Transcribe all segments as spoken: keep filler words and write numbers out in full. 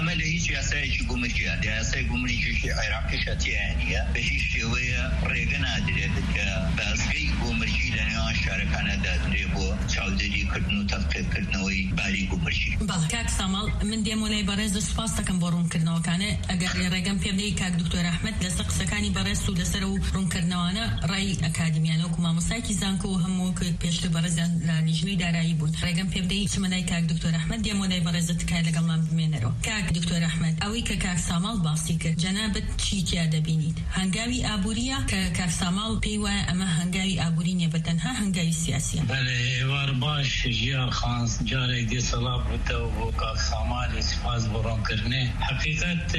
عمله سياسي جمهوري هذا سياسي جمهوري في العراق شتيانية بهيش شوية ريجنا دريبك باسكي جمهوري لنا شاركنا دريبو شاودري كدنو تفكير كدنوي باري جمهوري. بله كاك سامال من ديموني برز سپاس تكن بورون كرنوا كان اگر رقم بيبدي كاك دكتور احمد لسق سكاني برز سود سرو رون كرنوانا راي اكاديميانو كما مساكي زانكو همو ك بيشت برزن لنجوي دارایی بود رقم بيبدي سمناي كاك دكتور احمد ديموني برز تكاي لقمام بمينرو كاك دكتور احمد اوي كاك سامال باستيك جنابت چی تیاده بینید هنگاوی آبوریا که کاک سامال پیوا اما هنگاوی آبورینی بتنها هنگاوی سیاسیه. بله وارباش جیار خانس جاره دی صلاح بتو و کاک سامال اسفاز برون کرنه حقیقت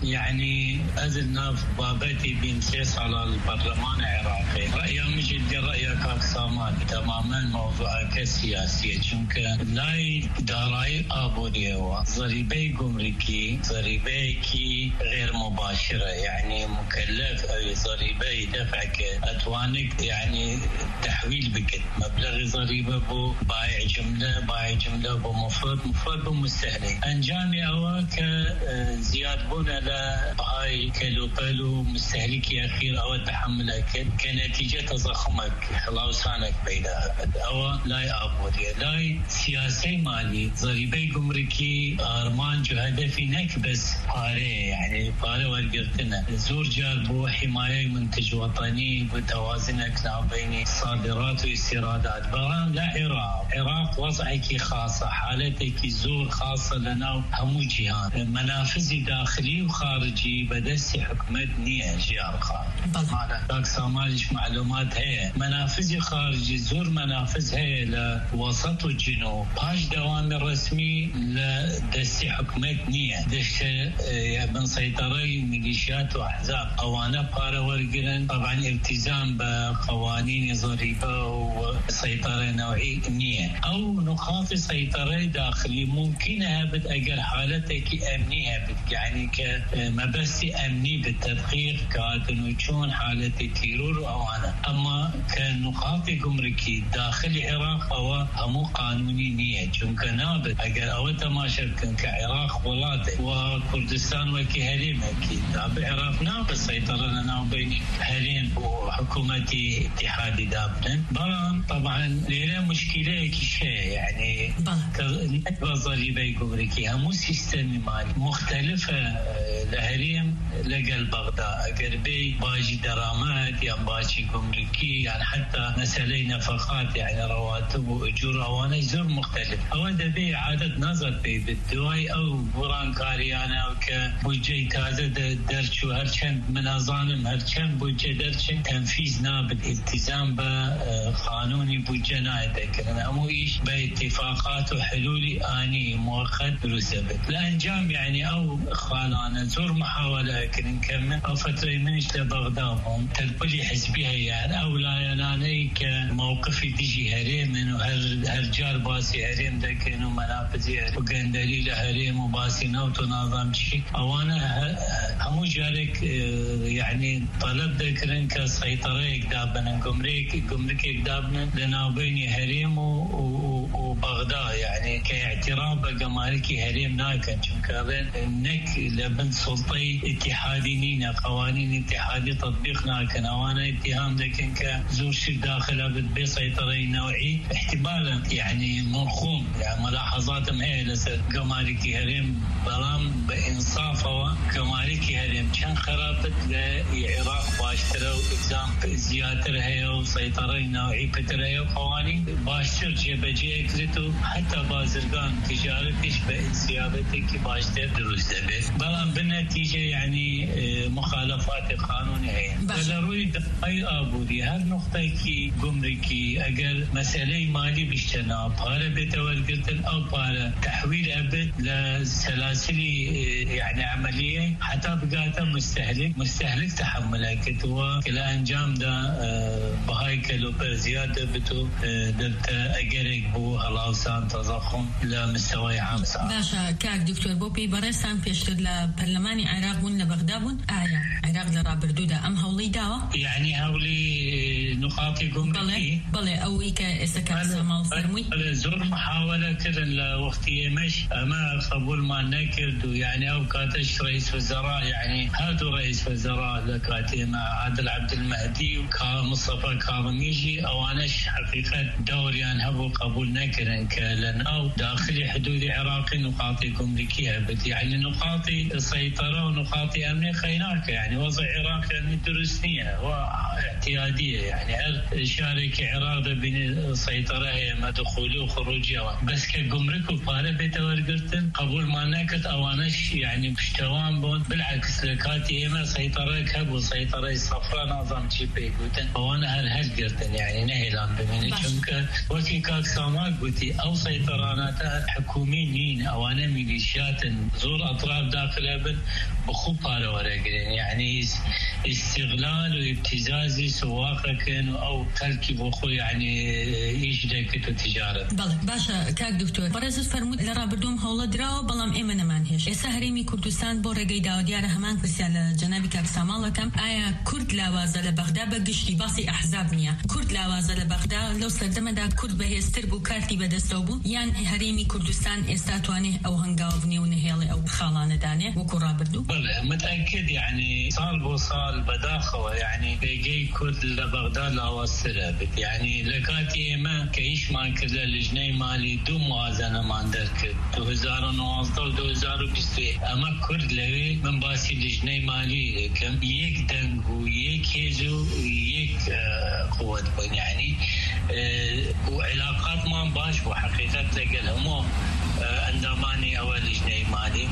يعني از الناف بابتي بين سيس على البرلمان العراقي رأي مجد رأي كاك سامال تماما موضوع كسياسية چونك لاي دارای آبوريا و ضريبي جمركي ضريبي كي غير مباشرة يعني مكلف أو ضريبة دفعك أتوانك يعني تحويل بكت مبلغ ضريبة بو بايع جملة بايع جملة بمفرد مفرد بمستهلك أنجامي أواك زياد بونا لهاي كيلو قالوا مستهلكي أخير أو تحمل أكد كنتيجة تضخمك حلاوسانك بيدا أو لاي أبوريا لاي سياسي مالي ضريبة جمركي أرمان جو هدفي نك بس باري يعني باري ورقرتنا زور جاربو حماية منتج وطني بتوازنك بين صادرات واستيرادات برام لا عراق عراق وضعك خاصة حالتك زور خاصة لنا همو جهان منافذ داخلي وخارجي بدس حكمت نية جهة خارج داك سامالش معلومات هي منافذ خارجي زور منافذ هي لوسط والجنوب باش دوام الرسمي لدس حكمت نية دش من سيطرة ميليشيات واحزاب اوانا بارا ورقلن طبعا التزام بقوانين ضريبه وسيطره نوعيه نيه او نقاط سيطره داخلي ممكنها بتاجر حالتك امنيه بت يعني كمبسي امني بالتدقيق كانوا يكون حاله تيرور اوانا اما كنقاط جمركي داخل العراق او هم قانوني نيه چون كنابت اجر او تماشى كعراق ولاده وكردستان وكهريم اكيد العراق ناب السيطره لنا وبين هرين وحكومتي اتحادي دابلن برام طبعا ليلة مشكلة كشيء يعني نتبع ضريبة جمركية مو سيستم مالي مختلفة لهريم لقل بغداد قربي باجي درامات يعني باجي جمركي يعني حتى مسألة نفقات يعني رواتب وأجور أوانا زور مختلف أولا بي عادة نظر بي بالدواي أو بران كاريانا أو كبوجي كازا درشو هرشن من أظالم هرشن بوجي درشن تنفيذ نابل التزام بقانوني بوجي نايدك أنا أمو إيش باتفاقات وحلولي آني مؤقت رسبت لأنجام يعني أو خالانا زور محاولة كن نكمل أو فترة منش لبغدادهم تلبلي حزبيها يعني أو لا يناني كموقفي تيجي هريم إنه هرجال باسي هريم دكن ومنافذي هريم وقندلي لهريم وباسي نوت ونظام شيء أوانا همو جارك يعني طلب ذكرن كسيطرة إقدابنا جمرك جمرك إقدابنا لنا بين هريم وبغداد يعني كاعتراف بجماركي هريم ناكن شنكابن نك لبن سلطي اتحادي نينا قوانين اتحادي تطبيق ناكن أوانا اتهام لكن كزور شيء داخل بدبي سيطرة نوعي احتمالا يعني منخوم يعني ملاحظات هي لسه جماركي هريم برام بإنصافه جماركي هريم كان خرابت لعراق باشتروا إقدام زيادة هي وسيطرة نوعي بترهي وقوانين باشتر جبجي اكزتو حتى بازرقان تجارتش بانسيابتك باشتر دروس دبس برام بالنتيجة يعني مخالفات قانونية فلروي أي أبودي هل نقطة كي جمركي أجر مسألة مالي بيشتنا بارا بتوالقتن أو بارا تحويل أبد لسلاسل يعني عملية حتى بقات كاتا مستهلك مستهلك تحملها كتوا كلا انجام دا بهاي كيلو زياده بتو دبتا اجريك بو هلاوسان تضخم لمستوى عام صار باشا كاك دكتور بوبي برسان بيشتر لبرلماني عراق ون لبغداد آية عراق لرابردودا ام هولي داوا يعني هولي نقاطي بلى بلى او ايكا اسكا سمال فرمي زور محاولة كرن لوقتية مش ما قبول ما نكردو يعني او كاتش رئيس وزراء يعني هادو رئيس وزراء لكاتي مع عادل عبد المهدي ومصطفى كاظم يجي او اناش حقيقة دوري ان هبو قبول نكرن كلناو داخلي حدود عراقي نقاطي كومريكية بت يعني نقاطي سيطرة ونقاطي امنية خيناك يعني وضع عراق يعني درسنية واعتيادية يعني هل شارك عراق بين السيطرة هي ما دخولي وخروجي بس كجمرك وفاره بتورقتن قبول ما نكت اوانش يعني بشتوان بون بالعكس لكاتي اما سيطرة كب وسيطرة صفراء نظام شي بيقولن وانا هل هل قرتن يعني نهلان بمني شمك وكي كاك سامات قلتي او سيطرانات حكوميين او انا ميليشيات زور اطراف داخل ابن بخوب فاره ورقلين يعني استغلال وابتزازي سواقك او تلكي بخو يعني ايش داكتو تجارة بله باشا كاك دكتور برز فرمود لرابردوم هولا دراو بلام ايمن مانهش اسا هريمي كردستان بو رقاي داو ديار همان كرسيال جنابي كاك سامال لكم ايا كرد لاوازا لبغداد بقشتي باسي احزاب نيا كرد لاوازا لبغداد لو سردما دا كرد بهستر بو كارتي بدستو بو يان هريمي كردستان استاتوانه او هنگاوفني ونهيلي او خالانه دانه وكو رابردو بله متأكد يعني صال بو صال بداخوة يعني بيجي كرد لبغداد لاواسره بت يعني لكاتي ايما كايش ما كرد لجنه مالي دو موازنه ماندر كرد دو هزار و نوازده و دو هزار و بیست اما کرد لوی من باسی لجنه مالی کم یک دنگ و یک هزو و یک قوت بین يعني و علاقات ما باش و حقیقت لقل همو انداماني اول لجنه مالي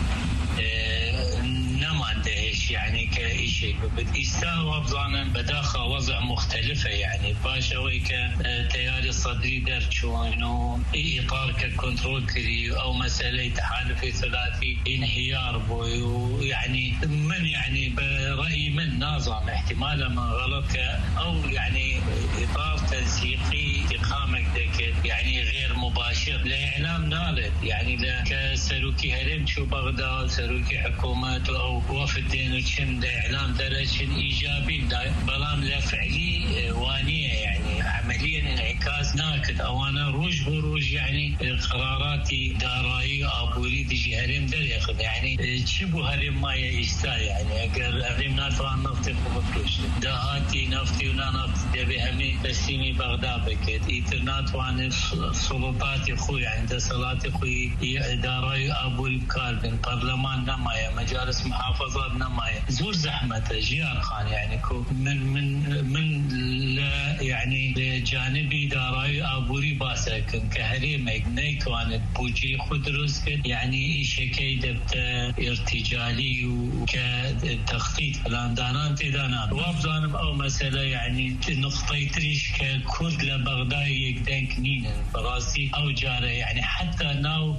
نما عندهش يعني كشيء بتستوى بظانا بداخل وضع مختلفة يعني باشا ويك تياري الصدري درشو انه اطار ككنترول كري او مسألة تحالف ثلاثي انهيار بو يعني من يعني برأي من نظام احتمالا ما غلط او يعني اطار تنسيقي اقامك دك يعني غير مباشر لاعلام نالد يعني كسلوكي هرم شو بغداد سلوكي حكومات او وفدين وشم لإعلام درجة إيجابي بلام لفعلي وانية يعني عمليا انعكاس ناكد أو أنا روج بروج يعني قراراتي دارائي أبوري ديجي هرم در ياخذ يعني تشبو هرم ما يستا يعني أقر هرم ناتوان نفتي خبطوش دهاتي نفتي ونا نفت دبي همي بسيمي بغداد بكت إيتر ناتوان السلطات خوي عند صلاتي خوي دارائي أبوري بكاربن برلمان نمايا مجالس محافظات نمايا زور زحمة جيان خان يعني كو من من من يعني جانبي دارائي أبوري باسكن كهريمة نيتوان بوجي خدروس يعني شكي دبت ارتجالي وكتخطيط لاندانان تدانان وابزانم أو مسألة يعني نقطة تريش ككرد لبغداد يقدنك نين براسي أو جارة يعني حتى ناو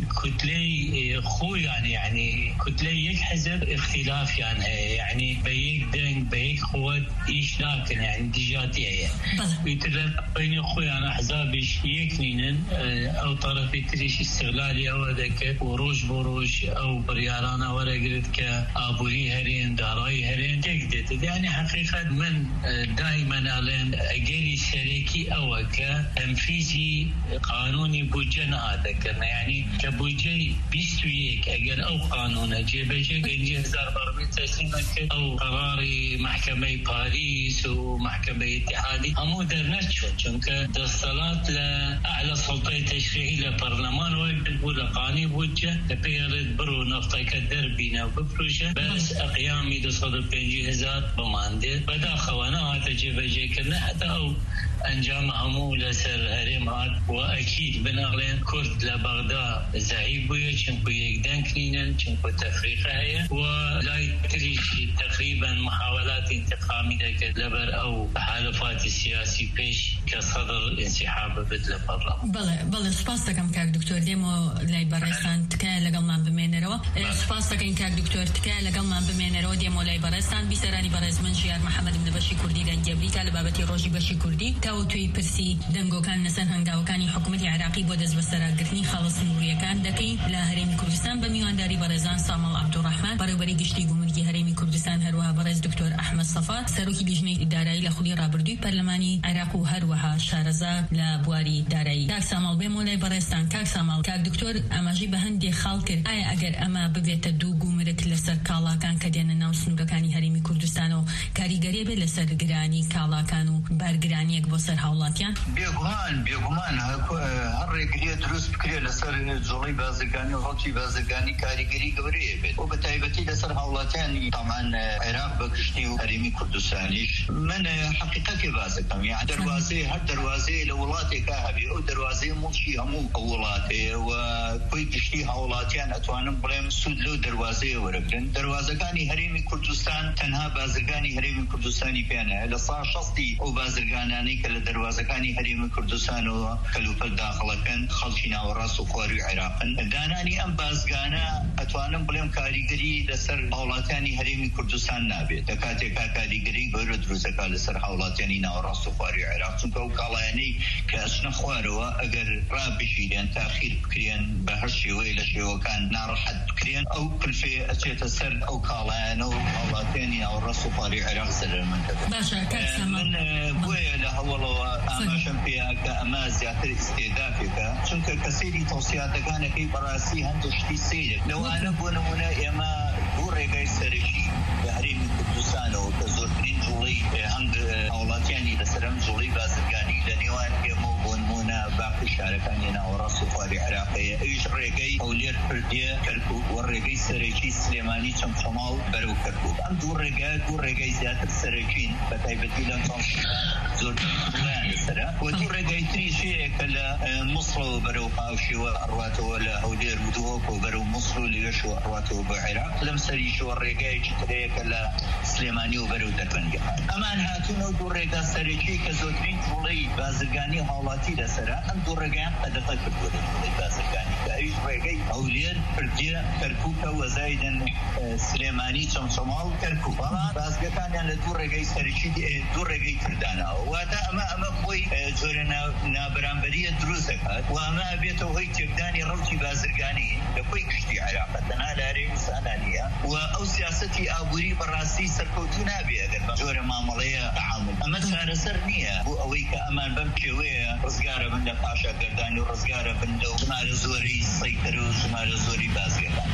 كتلي خو يعني يعني كتلي يك حزب اختلاف يعني يعني بيك دنك بيك قوة إيش لكن يعني ديجاتية بيترن بين أخوي أنا أحزابش يكنين أو طرفي تريش استغلالي أو ذاك وروج بروج أو بريارانا ورا قلت كأبوري هرين داراي هرين تقدت يعني حقيقة من دائما ألين أجري شريكي أو كتنفيذي قانوني بوجنا هذا كنا يعني كبوجي بيستويك أجر أو قانون جيبجي بينجي هزار بربي تسليمك أو قراري محكمة باريس ومحكمة اتحادي أمو درنتشو چونك دستالات لأعلى سلطة تشريعي لبرلمان ويقول قاني بوجه لبيرد برو نفطيك الدربينا وببروشة بس أقيامي دصد بينجي هزار بمانده بدا خوانا هاتا جيبجي كنا حتى أو انجام همو لسر هرم هات واكيد بنغلين كرد لبغداد زعيب بويا چنكو يقدان كنينن چنكو تفريقه هي ولا يتريش تقريبا محاولات انتقامي دك لبر او تحالفات السياسي بيش كصدر انسحاب بدل برا. بله بله سپاس دکم که دکتر دیمو لای برستان تکه لگل من بمینرو سپاس دکم که دکتر تکه لگل من بمینرو دیمو لای برستان بیسرانی برز من شیار محمد بن بشی کردی دنجبری که لبابتی روزی بشی کردی که توی پرسی دنگو کان نسن هنگاو کانی حکومتی عراقی بود از بسرگرنی خالص نوریه کان دکی لهریم کردستان بمیوانداری برزان سامال عبدالرحمن برای بری گشتی گمرگی هرمی کردستان هروها برز دکتر احمد صفات سروکی بیجنه ادارایی لخودی رابردوی پارلمانی عراق و هروها شارزا لبواری دارایی کاک سامال بمولای برستان کاک سامال کاک دکتر اماجی به هندی خال کرد آیا اگر اما ببیت دو گمرک لسر کالاکان کدین ناو سنورکانی هرمی کردستان و کاریگری به لسر گرانی کالاکان و برگرانی یک بسر حولاتیان بیگمان بیگمان هر رگری درست بکری لسر جولی بازرگانی و حالتی بازرگانی کاریگری گوریه بید و بتایبتی لسر حولاتیان طبعا عراق بکشتی و هرمی کردستانیش من حقیقت بازرگم يعني دروازه هر دروازه لولاتي كهبي او دروازه ملشي همو اولاتي وكوي كشتي هولاتيان اتوانم بلهم سود لو دروازه ورقن دروازه كاني هريمي كردستان تنها بازرگاني هريمي كردستاني بيانا لصا شصدي او بازرگاناني كلا دروازه كاني هريمي كردستان و كلوفل داخلكن خلشينا وراس وخواري عراقن داناني ام بازگانا اتوانم بلهم كاريگري لسر هولاتياني هريمي كردستان نابي دكاتي كاريگري غير دروزه لسر هولاتياني ناوراس وخواري عراق چونکو کاڵایانەی کە ئەچنە خوارەوە ئەگەر ڕابژیرێن تاخیر بکرێن بە هەر شێوەیە لە شێوەکان ناڕەحەت بکرێن ئەو کلفێ ئەچێتە سەر ئەو کاڵایانە و هاوڵاتیانی ناوەڕاست و خواری عێراق زەرمەندە بن. من بۆیە لە هەوڵەوە ئاماژەم پێیە کە ئەمە زیاتر ئیستێدافێکە چونکە کە سەیری تەوسیاتەکانەکەی بەڕاستی هەندێک شتی سەیرێک لەوانە بۆ نمونە ئێمە دوو ڕێگای سەرەکی لە هەرێمی کوردستانەوە کە زۆرترین جوڵەی هەنگ هاوڵاتیانی لەسەرم جوڵەی بازرگانی لە نێوان ئێمە و بۆ نمونە باقی شارەکانی ناوەڕاست و خواری عێراقەیە ئەویش ڕێگەی هەولێر پردیە کەرکووک و ڕێگەی سەرەکی سلێمانی چەمچەماڵ بەرەو کەرکووک ئەم دوو ڕێگای دوو ڕێگەی زیاتر سەرەکین بە تایبەتی لەم زۆر وڵیان لەسەرە و دوو ڕێگای تریش هەیە کە لە موسڵەوە بەرەو پاوشێوە ئەڕواتەوە لە هەولێر و دووەکۆ بەرەو موسڵ و لێشەوە ئەڕواتەوە بە عێراق لەم سەریشەوە ڕێگایەکی تر هەیە کە لە سلێمانی و بەرەو دەربەنگەهان ئەمان هاتوونە دوو ڕێگا سەرەکی کە زۆرترین جوڵەی بازرگانی هاوڵاتی لەسەرە ئەم دوو ڕێگەیان قەدەغە کردووە لە جوڵەی بازرگانی کە ئەویش ڕێگەی هەولێر پردیە کەرکووکە وەزایدن سلێمانی چەمچەماڵ کەرکووک بەڵام بازگەکانیان لە دوو ڕێگەی سەرەکی دوو ڕێگەی کردانەوە واتە ئەمە ئەمە خۆی جۆرە نابرامبەریە دروست دەکات و ئەمە بێتەوە هۆی تێکدانی ڕەوتی بازرگانی لە خۆی گشتی عێراق تەنها لە هەرێمی سانانیە و ئەو سیاسەتی ئابووری بەڕاستی سەرکەوتوو نابێ ئەگەر بە جۆرە مامەڵەیە تەعامل ئەمە چارەسەر نییە بۆ ئەوەی کە ئەمان بەم کێوەیە ڕزگارە بن لە پاشاگەردانی و ڕزگارە بن لەو ژمارە زۆرەی سەیتر و ژمارە زۆری بازگەکان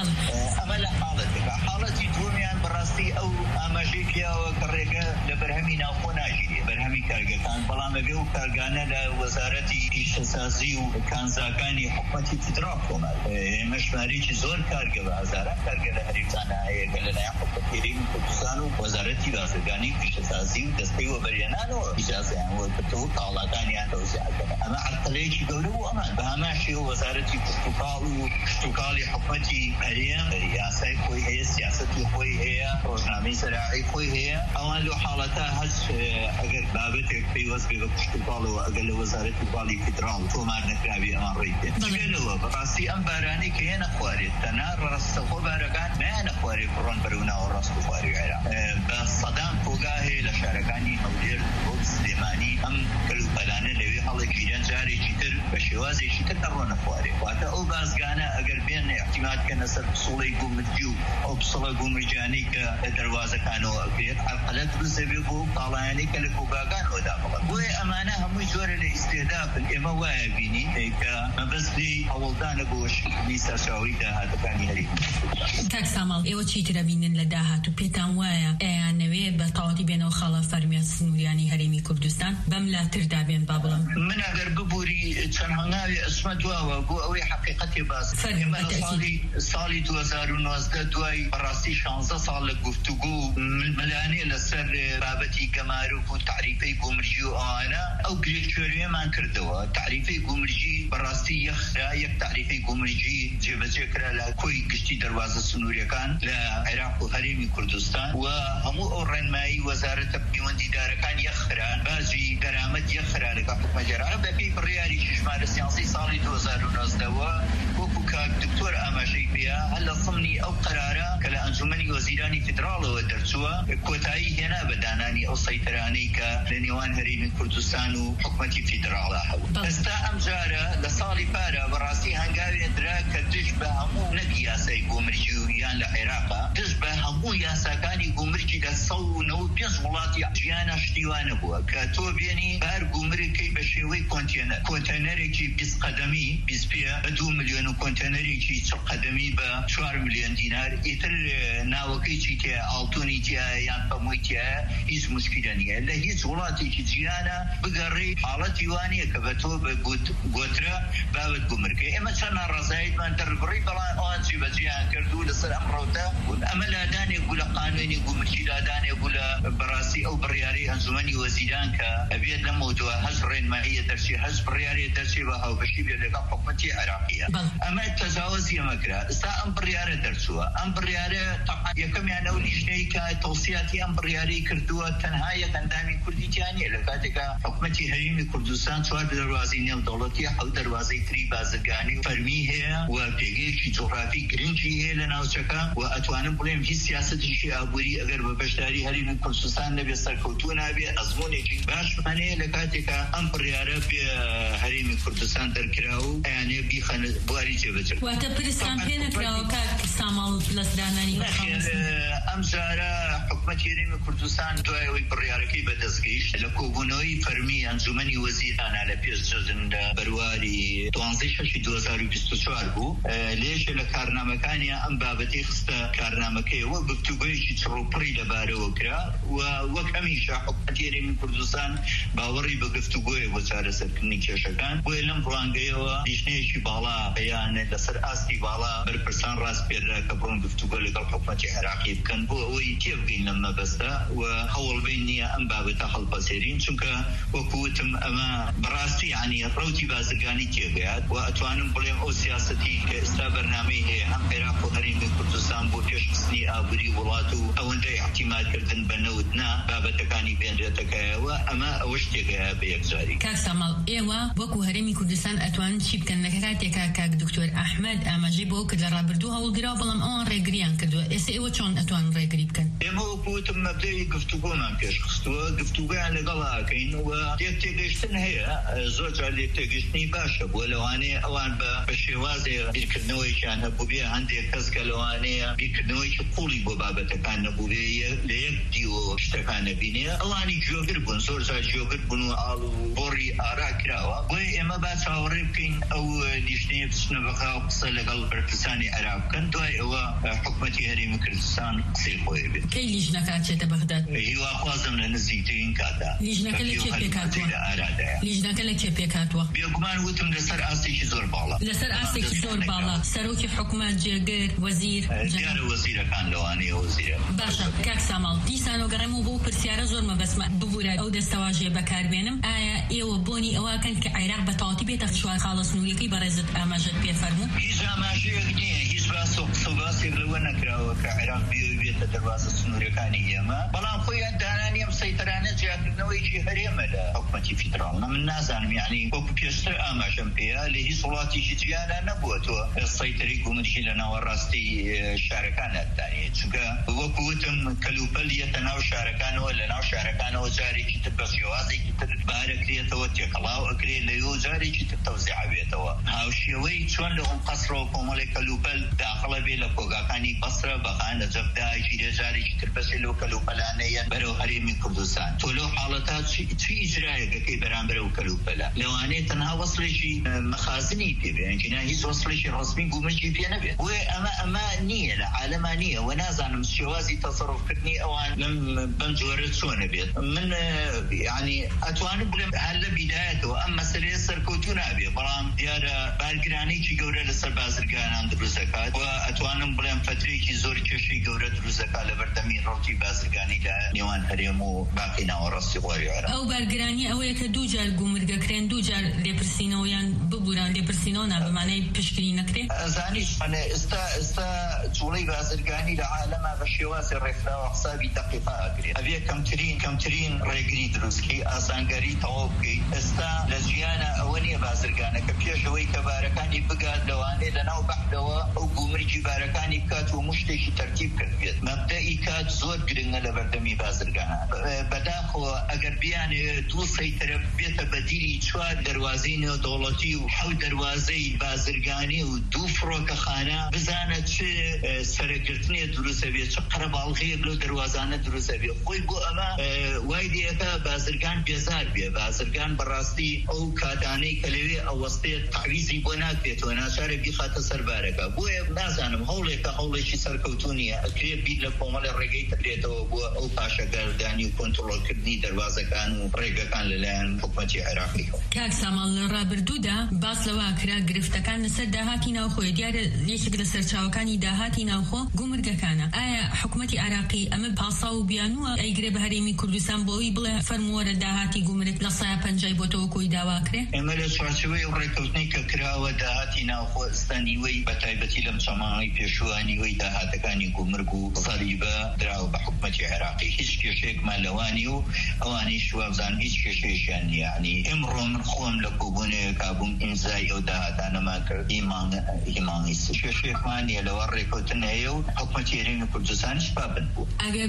ئەمە لە حاڵەتێکە حاڵەتی دووەمیان بەڕاستی ئەو ئاماژەی پیاوە کە ڕێگە لە بەرهەمی ناوخۆ ناژیرێ بەرهەمی کارگەکان بەڵام ئەبێ و کارگانە لە وەزارەتی پیشەسازی و کانزاکانی حکومەتی فیدراڵ کۆمەڵ ئێمە ژمارەیەکی زۆر کارگە بە هەزاران کارگە لە هەرێمزانە هەیە کە لەلایەن حکومەتی هەرێمی کوردستان و وەزارەتی بازرگانی پیشەسازی و دەستەی وەبەرهێنانەوە ئیجازەیان وەرگرتەوە و کاڵاکانیان تەوزیعکەن ئەمە عەرقەلەیەکی گەورە بوو ئەمان بە هەمان شێوە وەزارەتی کشتوکاڵ و کشتوکاڵی حکومەتی هەرێم یاسای خۆی هەیە سیاسەتی خۆی هەیە ڕۆژنامەی زەراعی خۆی هەیە ئەوان لەو حاڵەتە هەچ ئەگەر بابەتێک پێیوەست بێ بە کشتوکاڵەوە ئەگەر لە وەزارەتی باڵی فیدراڵ تۆمار نەکراوی ئەمان ڕێی پێ بێنەوە بەڕاستی ئەم بارانەی کە هێنە خوارێت تەنها ڕاستەخۆ بارەکان نایەنە خوارێ بڕۆن بەرەو ناوەڕاست و خواری عێراق بە سەدان کۆگا هەیە لە شارەکانی هەولێر بۆ سلێمانی ئەم کەلوپەلانە لەوێ هەڵەگیرەن جارێکی تر بە شێوازێکی تر ئەڕۆنە خوارێ واتە ئەو بازگانە ئەگەر بێن احتیمال کەنە سەر پسوڵەی گومرجی و ئەو پسڵە گومرجانەی کە لە دەروازەکانەوە ئەگرێت عەرقەلە دروست دەبێ بۆ کاڵایانەی کە لە کۆگاکانەوە داخڵن بۆیە ئەمانە هەمووی زۆرە لە ئیستێدافن ئێمە وایە بینی کە مەبەستی هەوڵدانە بۆ شکردنی سەرچاوەی داهاتەکانی هەرێمی. کاک ساماڵ ئێوە چیترە بینن لە داهاتوو پێتان وایە ئەیانەوێ بە تەواوی بێنەوە خاڵە فەرمیە سنووریانی هەرێمی کوردستان بەم لاتردا بێن با بڵم من ئەگەر ببووری چەند هەنگاوی ئەسمە دواوە بۆ ئەوەی حقیقەتی باس ساڵی دو هەزار و نۆزدە دوای بەڕاستی شانزدە ساڵ لە گفتوگو ململانێ لەسەر بابەتی گەمارۆک و تعریفەی گۆمرجی و ئەوانە ئەو گرێشێریەمان کردەوە. تعریفەی گۆمرجی بەڕاستی یەخرا یەک تعریفەی گۆمرجی جێبەجێ کرا لە کۆی گشتی دەواازە سنووریەکان لە عێراق و هەرێمی کوردستان و هەموو ئەو ڕێنمایی وەزارەتە پەیوەندیدارەکان یەخرا باجی دەرامەت یەخرا لەگەڵ حکومەتجارانە بەپێی بڕیاری ژمارە سیاسی ساڵی دو هەزار و نۆزدەوە وەکو کاک دکتۆر ئاماژەی پێیا هەر لە ضمنی ئەو قەرارە کە لە ئەنجومەنی وەزیرانی فیدراڵەوە دەرچووە کۆتایی هێنا بە دانانی ئەو سەیتەرانەی کە لە نێوان هەرێمی کوردستان و حکومەتی فیدراڵە هەبوو. ئێستا ئەم جارە لە ساڵی پارە بەڕاستی هەنگاوێ درا کە دژ بە هەموو نەک یاسای گۆمرجی و یان لە عێراقا دژ بە هەموو یاساکانی گۆمرجی لە سەد و نەوەت و پێنج وڵاتی ژیانە شتیوانە بووە کە تۆ بێنی بار گۆمرەکەی بە شێوەی کۆنتێنەر کۆنتێنەرێکی بیست قەدەمی بیست پێ بە دوو ملیۆن و کۆنتێنەرێکی چل قەدەمی بە چوار ملیۆن دینار ئیتر ناوەکەیکی تێ ئاڵتۆنی تایە یان پەمووی تایە هیچ مشکلە نییە لە هیچ وڵاتێکی جیانە بگەڕێ حاڵەتی وانەیە کە بە تۆ بە گۆترە بابەت گۆمرگە ئێمە چەند ناڕەزاییتمان دەڕبڕی بەڵام ئەوان جێبەجێیان کردو لەسەر ئەم ڕۆتە ئەمە لادانێک بوو لە قانونی گۆمرجی لادانێک بوو لە بەڕاستی ئەو بڕیارەی ئەنجومەنی وەزیران کە ئەبێت لەم مۆدووە هەز ڕێنماییە دەرچێ هەز بڕیارێ دەرچێ بە هاوبەشی بێت لەگەڵ حکومەتی عێراقیە ئەمە تەجاوزی ئەمە کرا. ئێستا ئەم بڕیارە دەرچووە ئەم بڕیارە یەکەمیان ئەو لیژنەی کە تەوسیاتی ئەم بڕیارەی کردووە تەنها یەک ئەندامی کوردیتیانە لە کاتێکە حکومەتی هەرێمی کوردستان چوار دەواازەی نێودەوڵەتی حەوت دەواازەی تری بازرگانی و فەرمی هەیە و پێگەیەکی جۆغرافی گرنگی هەیە لە ناوچەکە و ئەتوانم بڵێم هیچ سیاسەتیشی ئابووری ئەگەر بە بەشداری هەرێمی کوردستان نەبێت سەرکەوتوو نابێت ئەزمونێکی باشمانەیە لە کاتێکە ئەم بڕیارە بێ هەرێمی کوردستان دەرکرا و ئەیانێ بیخەنە بواری جێبەجێ. واتە پرسان پێ نەکراوە کاک ساماڵ لەسدانانی ئەم جارە حکومەتی هەرێمی کوردستان دوای ئەوەی بڕیارەکەی بەدەستگەیشت لە کۆبوونەوەی فەرمی ئەنجومەنی وەزیرانە لە پێش جەزن لە بەرواری دوانزەی شەشی دو هەزار و بیست و چوار بوو لێشە لە کارنامەکانی ئەم بابەتی خستە کارنامەکەیەوە گفتوگۆیەکی چڕوپڕی لەبارەوە کرا و وەک هەمیشە حکومەتی هەرێمی کوردستان باوەڕی بە گفتوگۆیە بۆ چارەسەرکردنی کێشەکان بۆیە لەم ڕوانگەیەوە لیژنەیەکی باڵا بەیانە لەسەر ئاستی باڵا بەرپرسان ڕاست پێدرا کە بڕۆن گفتوگۆ لەگەڵ حکومەتی عێراقی بکەن بۆ ئەوەی تێبگەین لەم مەبەستە و هەوڵبین نییە ئەم بابەتە هەڵبەسێرین چونکە وەکوتم ئەمە بەڕاستی یعنی ڕەوتی بازرگانی تێگەیات و ئەتوانم بڵێم ئەو سیاسەتی کە ئێستا بەرنامەی هەیە هەم عێراق و هەرێمی کوردستان بۆ پێشخستنی ئابووری وڵات و ئەوەندەی احتیمالکردن بە نەوتنا بابەتەکانی بێنرێتەکەیەوە ئەمە ئەوە شتێکەیە بە یەکجاری. کاک ساماڵ ئێوە وەکو هەرێمی کوردستان ئەتوانن چی بکەن لە کاتێکا کاک دکتۆر ئەحمەد ئاماژەی بۆ کرد لە ڕابردوو هەوڵگرا بەڵام ئەوان ڕێگریان کردووە ئێستا ئێوە چۆن ئەتوانن ڕێگری بکەن؟ ئێمە وەکوتم مەبدەی گفتوگۆمان پێشخستووە گفتوگۆیان لەگەڵاکەین و لێک تێگەشتن هەیە زۆر جار لێک تێگەشتنی باشە بۆ لەوانەیە ئەوان بە شێوازێ بیرکردنەوەیشیان هەبوو بێ هەندێک کەس کە لەوانەیە بیرکردنەوەیکی قوڵی بۆ بابەتەکان نەبوو بێ لە یەک دیوە شتەکان نەبینێ ئەوانی جۆگر بوون زۆر جار جۆگر بوون و ئاڵ و بۆڕی ئارا کراوە بۆیە ئێمە با چاوەڕێ بکەین ئەو لیژنەیە بچنە بەخا و قسە لەگەڵ بەرپرسانی عێراق بکەن دوای ئەوە حکومەتی هەرێمی کوردستان قسەی خۆی بێت. کەی لیژنەکە چێتە بەغداد؟ هیواخوازم لە نزیکترین کاتا. لیژنەکە لە کێ پێکاتوە؟ لیژنەکە لە کێ پێکاتوە؟ بێگومان وتم لەسەر ئاستێکی زۆر باڵا. لەسەر ئاستێکی زۆر باڵا سەرۆکی حکومەت جێگر وەزیر دیارە وەزیرەکان لەوانەیە وەزیرە. باشە کاک ساماڵ دیسان وەگەڕێمەوە بۆ پرسیارە زۆر مەبەسمە ببوورە ئەو دەستەواژەیە بەکاربێنم ئایا ئێوە بۆنی ئەوەکەن کە عێراق بەتەواوی بێتە چوار خاڵە سنووریەکەی بەڕێزت ئاماژەت پێفەرموو؟ هیچ ئاماژەیەک نییە هیچ باس و قسە و باسێک لەوە نەکراوە کە عێراق بێتە دەربازە سنووریەکانی ئێمە بەڵام خۆیان دانانی ئەم سەیتەرانە جیاکردنەوەیکی هەرێمە لە حکومەتی فیدراڵ من نازانم یعنی وەکو پێشتر ئاماژەم پێیە لە هیچ وڵاتێکی جیانە نەبووەتەوە سەیتەری گومرجی لە ناوەڕاستی شارەکانە دانێت چونکە وەکو وتم کەلوپەل یەتە ناو شارەکانەوە لە ناو شارەکانەوە جارێکی تر بە شێوازێکی تر بارەکرێتەوە تێکەڵاو ئەکرێت لەوێ جارێکی تر تەوزیع بێتەوە هاوشێوەی چۆن لە ئەم قەسرەوە کۆمەڵی کەلوپەل داخڵە بێ لە کۆگاکانی قەسرە بەخانە جەبدای مهاجر زاري تربس لو كلو بلانيا برو هريمي كردستان تولو حالتات شي إجرائية كي برام برو كلو بلا لو أنا تنها وصل شي مخازني كبير يعني جناهيز وصل شي رسمي قومشي في نبي وأما أما نية العالمانية ونازع مشوازي تصرف كتني أوان لم بنجورت سونا بيت من يعني أتوان بلم هلا بدايته أما سلسل كوتونا بي برام ديار بالجراني شي جورة لسر بازرگان عند روزكات وأتوان بلم فترة شي زور كشي جورة روزكات لبردمين روتي بازرگاني دا نيوان هريمو باقينا ورسي غوري عرب أو بالجراني أو يكدوجار قومرجا كرين دوجار لبرسينو يان ببوران لبرسينونا بمعنى بشكلي نكري زانيش أنا استا استا جولي بازرگاني لعالم بشواس الرفلا وحسابي دقيقة أجري أبي كم ترين كم ترين رجلي دروسكي أسانجري توقي استا لجيانا أولي بازرگانا كبير شوي كباركاني بقاد لواني لناو بحدوا أو قومرجي باركاني بكات ومشتشي ترتيب كربيت مبدئي كات زور قرنا لبردمي بازرگانا بداخو أجر بيان دو سيطرة بيت بديلي شواد دروازين دولتي وحو دروازي بازرگاني ودو فروك خانة بزانة چه سرقرتني دروسة بيت چه قرب الغيب لو دروازانة دروسة بيت خوي بو أما وايدي أكا بازرگان بيزار بيت بازرگان براستي أو كاداني كلوي أو وسطي تعويزي بوناك بيت وناشار بيخات سرباركا بو نازانم هولي كهولي شي سركوتوني أكريب بيت لكومال الرقاي تبريتو بو أو باشا قرداني وكنترول كردني دروازة كانوا رقا كان للان حكومتي عراقي كاك سامال رابردودا باس لوا كرا گرفتا كان لسر داهاتي ناوخو ديار ليشك لسر چاوكاني داهاتي ناوخو قومرگا كان آيا حكومتي عراقي أما باسا وبيانوا أي قرب هريمي كردستان بوي بلا فرمورة داهاتي قومرگ لصايا پنجاي بوتوكوي داواكري امال سواسوي وركوتني ككرا وداهاتي ناوخو استانيوي بتايبتي لم سماعي بيشواني وي داهاتكاني قومرگو صليبا دراو بحكومتي عراقي هيش كشيك مالوانيو اواني شوابزان هيش كشيشان يعني امرو من خوم لكوبوني كابون انزاي او داهاتانا ماكر ايمان ايمان يسي كشيك ماني لو وركوتنيو حكومتي رينو كردستان شبابن بو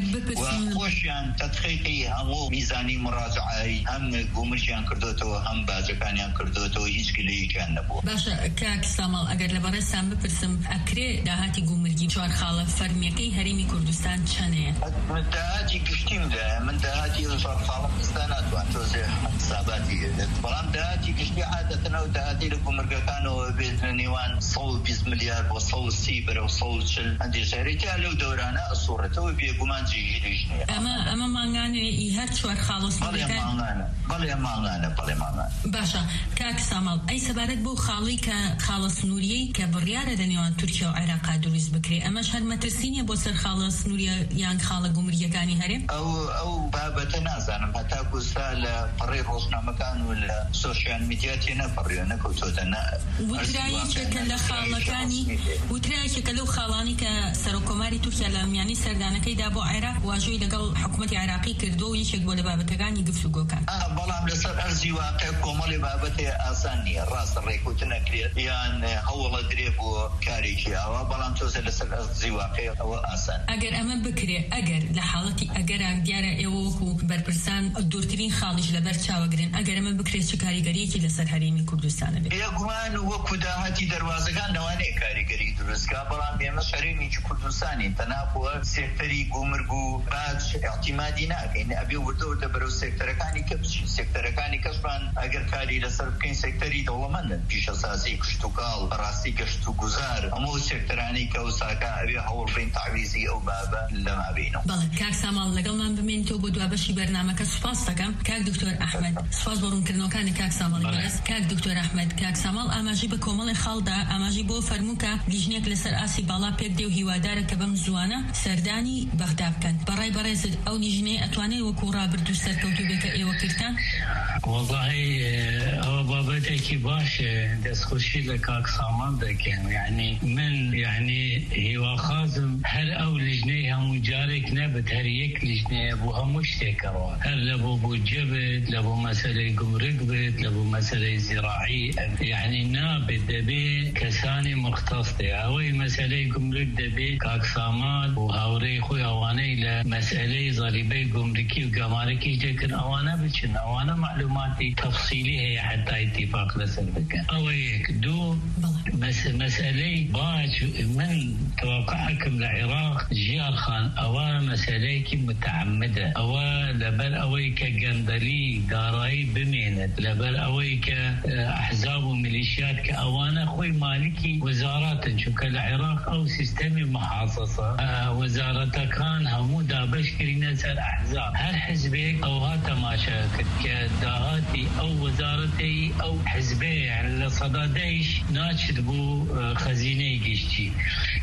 وخوشيان تدخيقي همو ميزاني مراجعي هم قومرجيان كردوتو هم بازرگانيان كردوتو هيش كلي كان نبو باشا كاك سامال اگر لبرسان بپرسم اكري داهاتي قومرگي چوار خاله فرميكي هريمي كردستان چنه من داهاتي كشتيم ده من داهاتي چوار خاله استانات وانتوزي حساباتي بلام داهاتي كشتي عادة داهاتي لقومرگا كانوا بإذن نيوان صول بيز مليار وصول سيبر وصول شل عندي شهريتي لو دورانا الصورة وبيقومان جيجي اما اما مانغاني يهر چوار خالص بلي مانغانا بلي مانغانا بلي مانغانا باشا كاك سامال اي سبارت بو خالي كخالص نوريي كبريارة دنيوان تركيا وعراق دروز بكري اماش هاد مترسيني بو سر خالص نوريا يان خالة قمرية كاني هرم او او بابا تنازانا حتى كوسال فري روزنا مكان ولا سوشيال ميدياتنا فريونا كوتوتنا وتراي شكل خالة كاني وتراي شكل خالاني كسركماري تركيا لم يعني سردانا كيدا بو عراق واجوي لقل حكومة عراقي كردو يشك بو لبابا تغاني قفلو قوكان اه بلام لسر ارزي واقع كومالي بابتي آسانية راس الريكوتنا كريت يعني هولا دريبو كاريكي او بلام توزي لسر ارزي واقع او آسان اگر اما بكري اگر لحالتي اگر ديارة ايوكو بربرسان الدورترين خالج لبر چاوگرين اگر اما بكري چه كاريگريكي لسر هريمي كردستان بي يقوان وكو داهاتي دروازگان نواني كاريگري درسكا بلام بيمش هريمي كردستاني تناقو سيكتري قومرگو باج اعتمادي ناك يعني ابي وردو دبرو سيكتركاني كبش سيكتركاني كسبان اگر كاري لسر بكين سيكتري دولمن بيش اساسي كشتوكال راسي كشتو گزار امو سيكتراني كوساكا ابي حول بين تعويزي او بابا لما بينه بله كاك سامال لقل من بمينتو بدو بشي برنامج سپاس دكم كاك دكتور احمد سپاس برون كرنو كان كاك سامال بس كاك دكتور احمد كاك سامال اماجي بكمال خالدا اماجي بو فرموكا لجنيك لسر اسي بالا بيك ديو هيوادار كبم زوانه سرداني بغداد كان براي برايز او لجنه اتواني وكورا بردو سركوتو بك اي وكرتان والله هو بابتك باش دس خوشي لكاك سامان دكان يعني من يعني هو خازم هل او لجنه هم جارك نبت هريك لجنه ابو هم مشتكروا هل لبو بو جبت لبو مسألة قمرق بيت لبو مسألة زراعي يعني نابت دبي كساني مختصة هوي مسألة قمرق دبي كاك سامان وهاوري خوي اواني لمسألة ضريبي قمركي وقماركي جكن اوانا بچن اوانا معلوماتي تفصيلي هي حتى اتفاق لسر بكن او هيك دو مسألة باج من توقعكم العراق جيار خان أوا مسألة متعمدة أوا لبر أويك جندلي داراي بمينت لبر أويك أحزاب وميليشيات كأوانا خوي مالكي وزارات شوك العراق أو سيستمي محاصصة أه وزارة كان همو دابش كرينا سر أحزاب هل حزبك أو هاتا ما شاكت كداهاتي أو وزارتي أو حزبي يعني لصداديش ناشد بو خزينة جيشتي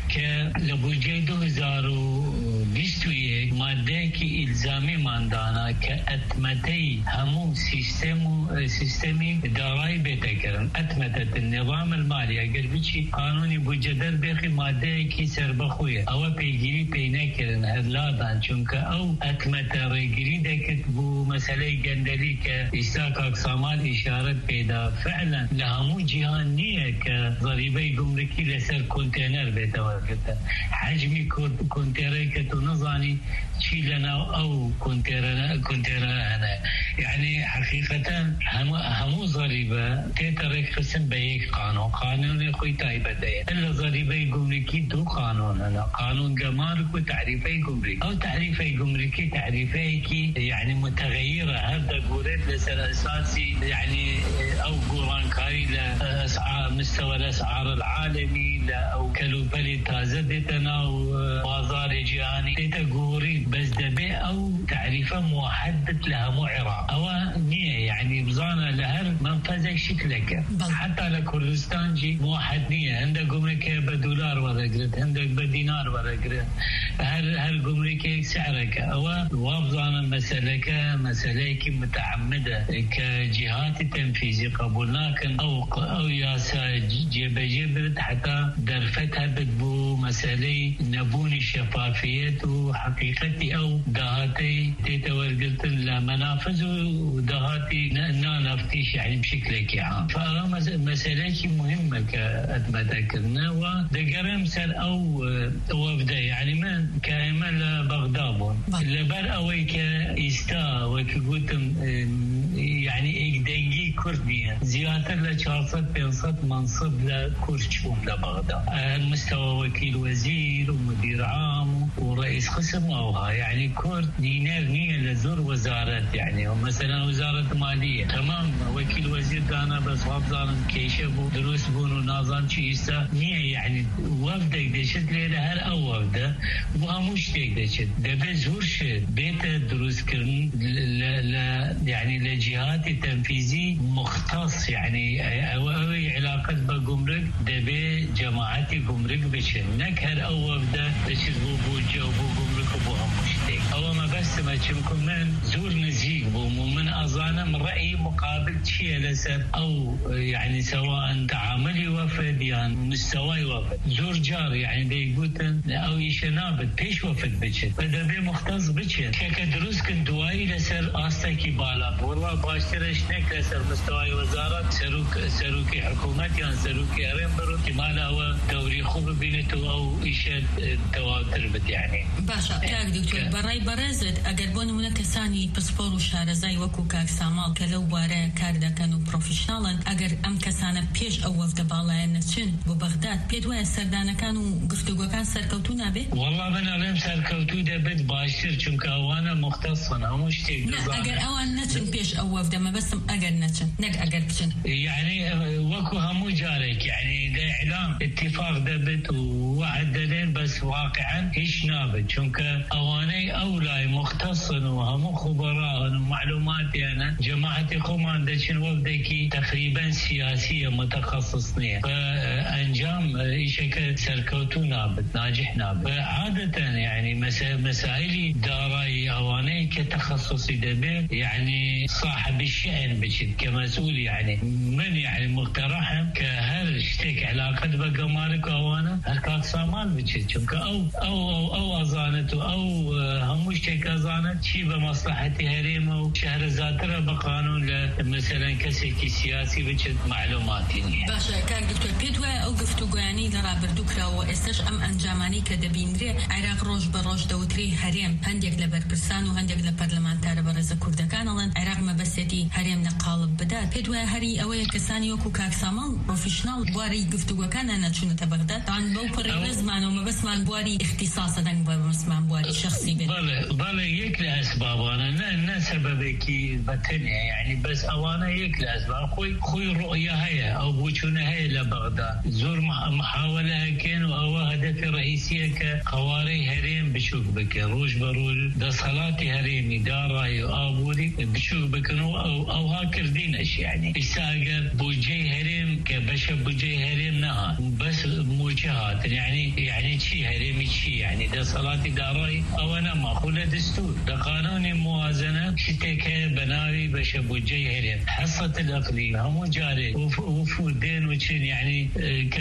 كلبو جيدو وزارو بيستوية ماديكي إلزامي ماندانا كأتمتي همو سيستمو سيستمي داراي بيتكرن أتمتت النظام المالي أقل بيشي قانوني بوجدر بيخي ماديكي سربخوية أو بيجري بينكرن هدلادان چونك أو أتمتا ريجري دكت بو مسألة جندلي كإستاكاك صامال إشارة بيدا فعلا لهمو جهان نية كضريبي جمركي لسر كونتينر بيتواكتا حجمي كونتينر كتو نظاني شي لنا أو كونتينر كونتينر هنا يعني حقيقة هم همو ضريبة تترك قسم بيك قانون قانون يخوي تايبة دين إلا ضريبي جمركي دو قانون هنا قانون جمارك وتعريفي جمركي أو تعريفي جمركي تعريفي كي يعني متغيرة هذا قولت لسر أساسي يعني أو قران كاري لأسعار مستوى الأسعار العالمي لا أو كلو بلي تازدتنا وبازار جهاني تتقوري بس دبي أو تعريفة موحدة لها معرة أو نية يعني بزانا لهر منفذة شكلك حتى لكردستان جي موحد نية عندك قمرك بدولار ورقرت عندك بدينار ورقرت هر هر قمرك سعرك أو وابزانا مسألك مسألك متعمدة كجهات تنفيذي قبولناك أو أو ياسا جيب جيب حتى درفتها بدبو مسألة نبون الشفافية وحقيقتي أو دهاتي تتورقلت المنافذ ودهاتي نا نفتيش يعني بشكل عام فمسألة مهمة كأتمتكرنا ودقرم سر أو وفده يعني من كائما لبغداد لبر أويك إستا وكقولتم يعني إقدنجي كردية زيادة لشارصد بينصد منصب لكرشوم لبغداد المستوى وكيل وزير ومدير عام ورئيس قسم أوها يعني كرد دينار نية لزور وزارات يعني ومثلا وزارة مالية تمام وكيل وزير دانا بس وابزارن كيشبو دروس بونو نازان شيستا نية يعني وفدك دشت ليلة هر أو وفدة وهموش تيك دشت دبي زور شد بيت دروس كرن ل ل يعني لجهات التنفيذي مختص يعني أوي علاقة بجمرك دبي جماعتي جمرك بشن نكهر أو وفدة دشت بو بوجه وبو جمرك وبو هموش تيك أو ما بس ما تشمكم من زور نزيق بو من أظانا من رأي مقابل شيء لسب أو يعني سواء تعاملي وفد يعني مستوى وفد زور جار يعني دي قوتن أو يشنابت بيش وفد بشن فده بي مختص بشن كدروس كندوائي لسر آستاكي بالا والله باشترش نك لسر مستوى وزارة سروك سروكي حكومات يعني سروكي أرين برو كمالا هو دوري خوب بينتو أو إشاد تواتر بت يعني باشا كاك دكتور براي برازت أقل بون منكساني بسبور وشارزاي وكو كاك سامال كلو بارا كاردا كانوا بروفيشنالا أقل أم كسانا بيش أو وفد بالا نسشن ببغداد بيدوا سردانا كانوا قفتوا كان سركوتونا به والله بنا لم سركوتو ده بد باشتر چونك أوانا مختصنا هموش تيك لا أقل أوان نتشن بيش أو وفد ما بس أقل نتشن نك أقل بشن يعني وكو همو جارك يعني ده إعلام اتفاق ده بد ووعد دلين بس واقعا هيش نابد چونك أواني أولاي مختصن وهمو خبراء ومعلومات يعني جماعتي خومان دشن وفدكي تقريبا سياسية متخصصنية فأنجام إيشك سركوتو نابد ناجح نابد عادة يعني مسائلي داراي أواني كتخصصي دبير يعني صاحب الشأن بشد كمسؤول يعني من يعني مقترحهم كهر اشتك علاقة بقمارك أوانا هركاك سامان بشد چونك أو أو أو, أو زانت أو هموش كزانت شي بمصلحة هريمة وشهر زاترة بقانون مثلا كسي سياسي بجد معلوماتي. باشا كان دكتور بيدوا أو قفتو يعني لرا بردوكرا وإستش أم أنجاماني كدبينري عراق روج بروج دوتري هريم هنديك لبربرسان وهنديك لبرلمانتار برز كردكان لن عراق ما بسيتي هريم نقالب بدات بيدوا هري أوي كساني وكو كاك سامان بروفيشنال بواري قفتو كان أنا شنو تبغداد طبعا بو بريز مانو ما بس مان بواري اختصاصا دنگ بس مان بواري شخصي بي بله بله يك لأسباب أنا نا سببكي بتنيا يعني بس أوانا يك لأسباب خوي خوي رؤية هي أو بوشنا هي لبغداد زور محاولة كانوا أو هدف رئيسية كقواري هريم بشوك بك روج بروج دا صلاتي هريمي داراي وآبوري بشوك بكنو أو أو هاكردين أش يعني إستاجر بوجي هريم كبشر بوجي هريم نها بس موجهات يعني يعني شي هريمي شي يعني دا صلاتي داراي أو أنا ما خلا دستور دا قانون موازنة شتك بناوي بشر بوجي هريم حصة الأقليم هم جاري وفودين وشين يعني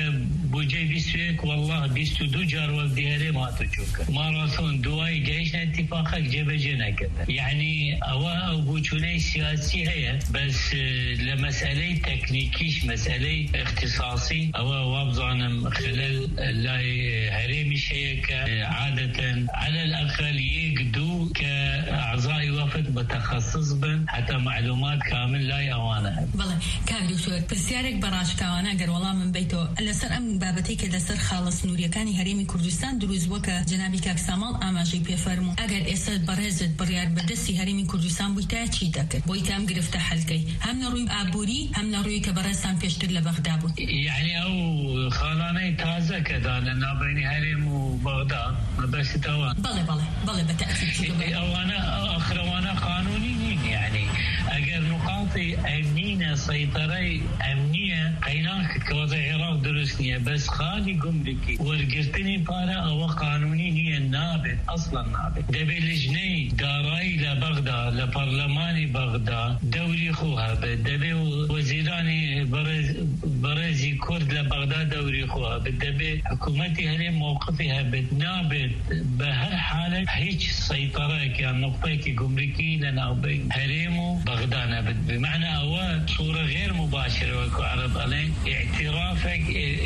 كبوجي بيستويك والله بيستو دو جار والدي هريم هاتو جوكا ماراثون دواي جيشنا اتفاقك جبجنا كذا يعني أو أو بوجوني سياسي هي بس لمسألة تكنيكيش مسألة اختصاصي أو وابزانم خلال لا هريمي شيك عادة على الأقل يقدو كأعضاء وفد متخصص بن حتى معلومات كامل لا يوانا والله كان دكتور برسيارك براش كوانا قال والله من بيته لسر أم بابتي كده سر خالص نوريا كاني هريمي كردستان دروز وكا جنابي كاك سامال أما جي بي فرمو أجر إسد برزت بريار بدسي هريمي كردستان بويتا چی دکر بويتا هم گرفته حلقي هم نروي عبوري هم نروي كبرستان پیشتر لبغداد يعني أو خالاني تازة كذا لأن بيني هريم وبغداد بس توان بله بله بله بالتأكيد أو أنا آخر وأنا قانوني يعني أجر نقاطي أمنية سيطرة أمنية قيناك كوضع العراق درسنية بس خالي قمركي ورقرتني بارا أو قانوني هي النابت أصلا نابت دبي لجني داراي لبغداد لبرلماني بغداد دوري خوها دبي وزيراني برز برزي كرد لبغداد دوري خوها دبي حكومتي هلي موقفها بتنابت بهر حالة هيك سيطرة كان نقطة قمركي لنا بين هريمو بغداد بمعنى أول صورة غير مباشرة وكو عرب عليه اعترافك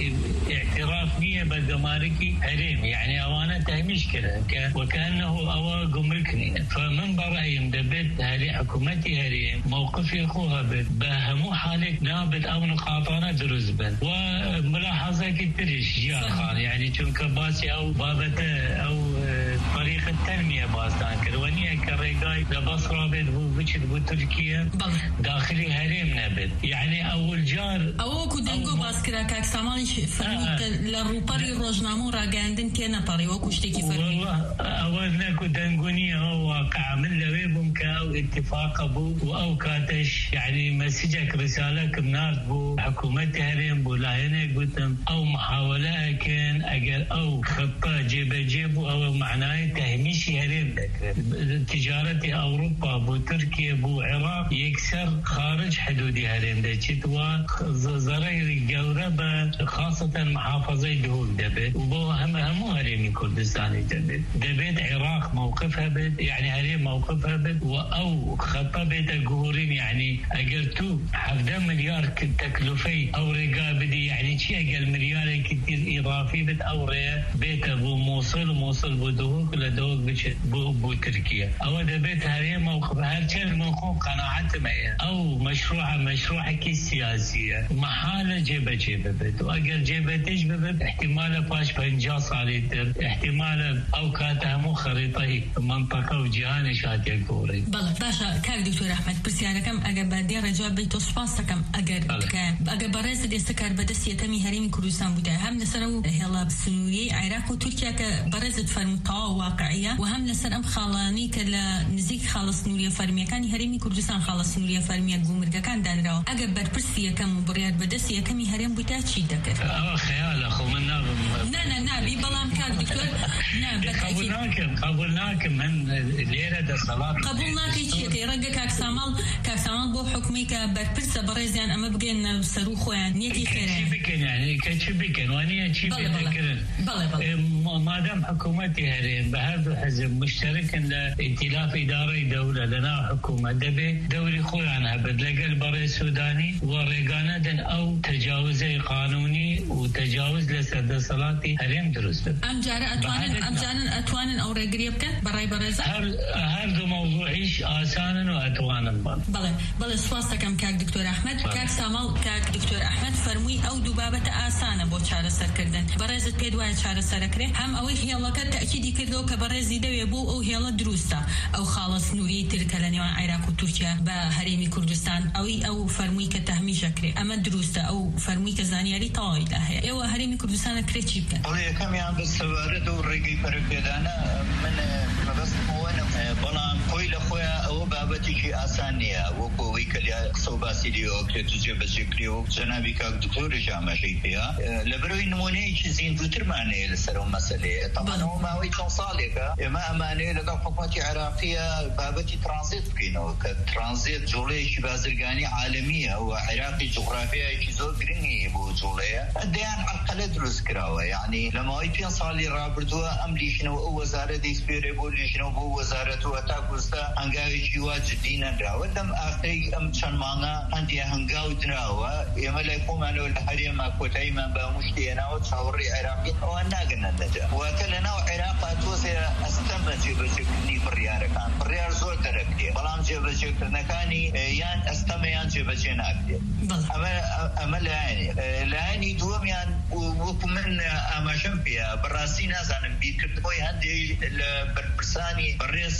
اعتراف مية بالجماركي هريم يعني أوانا تهميش كده وكأنه أوا قمركني فمن برأيهم دبت هذه حكومتي هريم موقفي أخوها بهمو حالك نابت أو نقاطانا درزبن وملاحظة كتريش جيال خان يعني چونك باسي أو بابته أو طريقة التنمية باستان كروانية كريقاي لبصرة بيت بوشت بو تركيا داخلي هريم نبت يعني أول جار أو كدنجو باسكرا كاك سامانش فرموت للروباري روجنامو راقاندن كينا باري وكوشتكي فرمي والله أولنا كدنجوني هو واقع من لويبهم كأو اتفاق بو أو كاتش يعني مسجك رسالة كمناس بو حكومة هريم بو لاهنا قلتم أو محاولة كان أجل أو خطة جيب جيبو أو معناه تهميشي هريم تجارة أوروبا بو تركيا بو عراق يكسر خارج حدود هريم دشت وزراير جوربة خاصة محافظة دهول دبت وبو هم هم هريم كردستاني دبت دبت عراق موقفها بت يعني هريم موقفها بت أو خطة بيت جهورين يعني أجرتو حفظ مليار تكلفي أو رجال بدي يعني شيء أجل مليار كتير إضافي بت أو ريا بيت أبو موصل موصل بدهوك لدهوك بش بو بو تركيا أو دبت هريم موقف هالشيء موقف قناعة معي أو مشروع مشروع كي سياسية محالة جيبة جيبة بت وأجر جيبة تجيبة بت احتمال باش بنجاص عليه احتمال أو كاتها مو خريطة منطقة وجهان شات يقولي. بله باشا كاك دكتور أحمد برسياركم أجر بعدين رجع بيت وصفاستكم أجر ك أجر برز الاستكار بدس يتمي هريم كردستان بده هم نسرو هلا بسنوري عراق وتركيا كبرزت فرمطة واقعية وهم نسرم خالاني كلا نزيك خالص نوريا فرمية كان هريم كردستان خالص نوريا فرمية جومرجا كان دانراو أجر برسياركم مبريات بدس يتمي هريم بده شيء دكر. آه خيال أخو من ناب. نا نا نا بيبلام كاك دكتور. نا قبلناكم قبلناكم من ليرة الصلاة. قبلناك شيء كيرجع كاك سامال كاك سامال بو حكمي كبربرسة برز يعني أما بقينا صاروخ يعني نيتي خير. كشبكن يعني كشبكن وانيا شيء بذكرن. بله بله. ما دام حكومتي هرين بهذا حزب مشترك لائتلاف إداري دولة لنا حكومة دبي دولي خوي عنها بدلق البري السوداني وريقاندن أو تجاوزي قانوني وتجاوز لسد صلاتي هرين درست أم جارة أتوانن أم جارن أتوانن أو ريقريبك براي بريزة هر هر موضوعيش آسانا وأتوانا بله بله سواستا كم كاك دكتور أحمد كاك سامال كاك دكتور أحمد فرمي أو دبابة آسانة بو چارە سەرکردن بەڕێزت پێ وایە چارە سەرەکرێ هەم ئەوەی هێڵەکە تەکیدی کردەوە کە بەڕێزی دەوێ بوو ئەو هێڵە دروستە ئەو خاڵە سنووری ترکە لە نێوان عێراق و تورکیا بە هەرێمی کوردستان ئەوەی ئەو فەرمووی کە تەهمیشەکرێ ئەمە دروستە ئەو فەرمووی کە زانیاری تەواوی لا هەیە ئێوە هەرێمی کوردستانە کرێ چی بکەن؟ بەڵێ یەکەمیان بە سەوارەت و ڕێگەی پەرەپێدانە من مەبەستمەوە بەڵام خۆی لە خۆیان ئەوە بابەتێکی ئاسان نییە وەکو ئەوەی کە قسە و باسی لێەوە کرێت و جێبەجێکرێەوە جەنابی کاک دکتۆرش ئاماژەی پێیە لەبەرەوەی نمونەیەکی زیندووترمانەیە لەسەر ئەو مەسەلەیە تەمانەوە ماوەی چەند ساڵێکە ئێمە ئەمانەیە لەگەڵ حکومەتی عێراقیە بابەتی ترانزیت بکەینەوە کە ترانزیت جوڵەیەکی بازرگانی عالەمیە و عێراقی جوغرافیایەکی زۆر گرنگی بۆ جوڵەیە دەیان عەرقەلە دروست کراوە یعنی لە ماوەی پێنج ساڵی ڕابردووە ئەم لیژنەوە ئەو وەزارەت دەیسپێرێ بۆ لیژنەوە بۆ وەزارەت و هەتا کوردستان هەنگاوێکی وا جددی نەدراوە لەم ئاخرەی ئەم چەند مانگە هەندێک هەنگاو درراوە ئێمە لای خۆمانەوە لە هەرێما کۆتاییمان بە هەموو شتێناوە چاوەڕێی عێراقی ئەوان ناگەنە نەجا واتە لەناو عێراقا تۆزێ ئەستەمە جێبەجێکردنی بڕیارەکان بڕیار زۆر دەرەکرێ بەڵام جێبەجێکردنەکانی یان ئەستەمە یان جێبەجێ ناکرێت ئەمە لایەنێ لایەنی دووەمیان وەکو من ئاماژەم پێە بەڕاستی نازانم بیرکردنەوەی هەندێک لە بەرپرسانی بەڕێز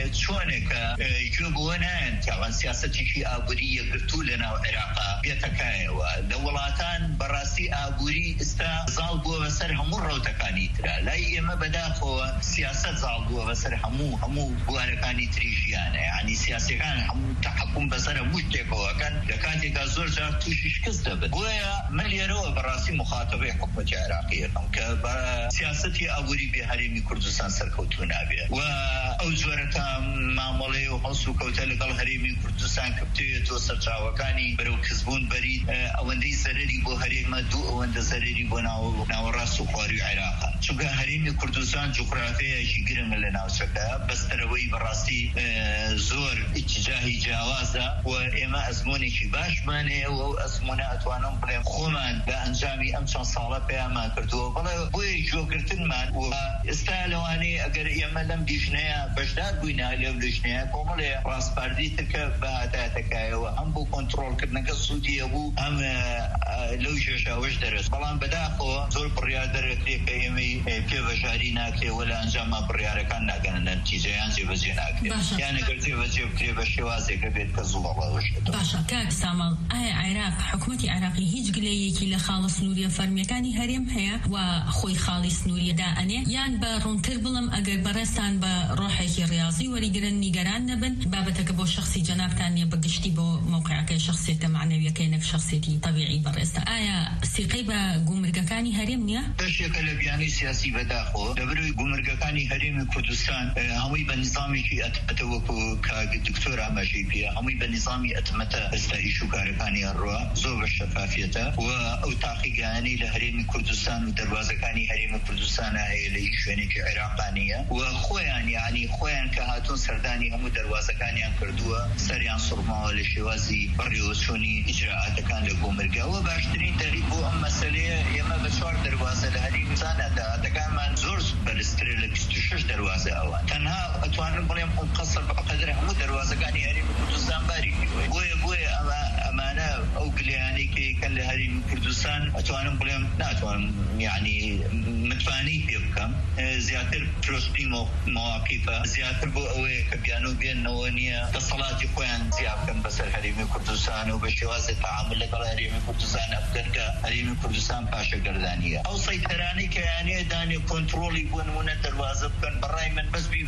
چۆنێکە گوێ بۆوە نایەن تاوان سیاسەتێکی ئابووری یەکگرتوو لەناو عێراقا بێتەکایەوە لە وڵاتان بەڕاستی ئابووری ئێستا زاڵ بووە بەسەر هەموو ڕەوتەکانی ترا لای ئێمە بەداخەوە سیاسەت زاڵ بووە بەسەر هەموو هەموو بوارەکانی تری ژیانە یعنی سیاسەکان هەموو تەحەکوم بەسەر هەموو شتێکەوەکەن لە کاتێکا زۆر جار تووشی شکست دەبێت بۆیە من لێرەوە بەڕاستی مخاتەبەی حکومەتی عێراقیەکەم کە بە سیاسەتی ئابووری بێ هەرێمی کوردستان سەرکەوتوو نابێت و ئەو جۆرەکە مامەڵەی و هەڵس و کەوتە لەگەڵ هەرێمی کوردستان کە بتوێتەوە سەرچاوەکانی بەرەو کەسبوون بەری ئەوەندەی زەرەری بۆ هەرێمە دوو ئەوەندە زەرەری بۆ ناوەڕاست و خواروی عێراقا چونکە هەرێمی کوردستان جوغرافیایەکی گرنگە لە ناوچەکە بەستەرەوەی بەڕاستی زۆر ئیتیجاهی جیاوازە و ئێمە ئەزمونێکی باشمانەیە و ئەو ئەزمونە ئەتوانم بڵێم خۆمان بە ئەنجامی ئەم چەند ساڵە پێیانمان کردووە بەڵێ بۆیە گوێگرتنمان و ئێستا لەوانەیە ئەگەر ئێمە لەم دیژنەیە بەشدار بووینە لەو لیژنەیە کۆمەڵێ ڕاستپاردی ترکە بە هاتاتەکایەوە هەم بۆ کۆنتڕۆڵکردنەکە سوودیە بوو هەم لەو ژێشاوەش دەرەست بەڵام بەداخەوە زۆر بڕیار دەرەکرێ کە ئێمەی پێوەژاری ناکرێەوە لە ئەنجامە بڕیارەکان ناگەنە نەتیجەیان جێبەجێ ناکرێت یان ئەگەر جێبەجێ بکرێ بە شێوازێکە بێت کە زوڵەڵەوەش باشە کاک ساماڵ ئایا عێراق حکومەتی عێراقی هیچ گلەیەکی لە خاڵە سنووریە فەرمیەکانی هەرێم هەیە و خۆی خاڵی سنووریەدا ئەنێ یان بە ڕوونتر بڵم ئەگەر بەڕێستان بە ڕۆحێکی ڕاضی وەریگرن نیگەران نەبن بابەتەکە بۆ شخصی جەنابتان نیە بەگشتی بۆ موقعەکەی شخصیتە معنەویەکەی نەک شخصیەتی طبیعی بەڕێستە ئایا سیقەی بە گومرگەکانی هەرێم نییە؟ بەشێکە لە بیانی سیاسی بەداخۆ لەبەرەوەی گومرگەکانی هەرێمی کوردستان هەمووی بە نیزامێکی ئەتمەتە وەکو کاک دکتۆر ئاماژەی پێیە هەمووی بە نیزامی ئەتمەتە ئێستایی شوکارەکانی هەڕوا زۆر بە شەفافیەتە و ئەو تاقیگەیانەی لە هەرێمی کوردستان و دەربازەکانی هەرێمی کوردستانە هەیە لە هیچ شوێنێکی عێراقانیە و خۆیان یعنی خۆیان کە هاتوون سەردانی هەموو دەربازەکانیان کردووە سەریان سوڕماوە لە شێوازی بەڕێوەچوونی ئیجراعاتەکان لە گۆمرگەوە باشترین دەریب بۆ ئەم مەسەلەیە ئێمە بە چوار دەربازە لە هەرێمی کوردستانە دەهاتەکانمان زۆر بەرزترە لە بیست و شەش دەربازە ئەوان تەنها ئەتوانم بڵێم قەسەر بەقەدر هەموو دەربازەکانی هەرێمی کوردستان باری بۆیە بۆیە ئەمە ئەمانە ئەو گلەیانەی کە یەکەن لە هەرێمی کوردستان ئەتوانم بڵێم ناتوانم یعنی متوانی پێ بکەم زیاتر پرۆسپی مواقیفە زیاتر بۆ ئەوەیە کە بیانۆ بێنەوە نییە دەسەڵاتی خۆیان زیاد بکەن بەسەر هەرێمی کوردستان و بە شێوازی تەعامل لەگەڵ هەرێمی کوردستان ئەبکەن کە هەرێمی کوردستان پاشەگەردانیە ئەو سەیتەرانەی کە یانەیە دانێ کۆنتڕۆڵی بۆ نمونە دەروازە بکەن بەڕای من بەس بیبێنە ئەو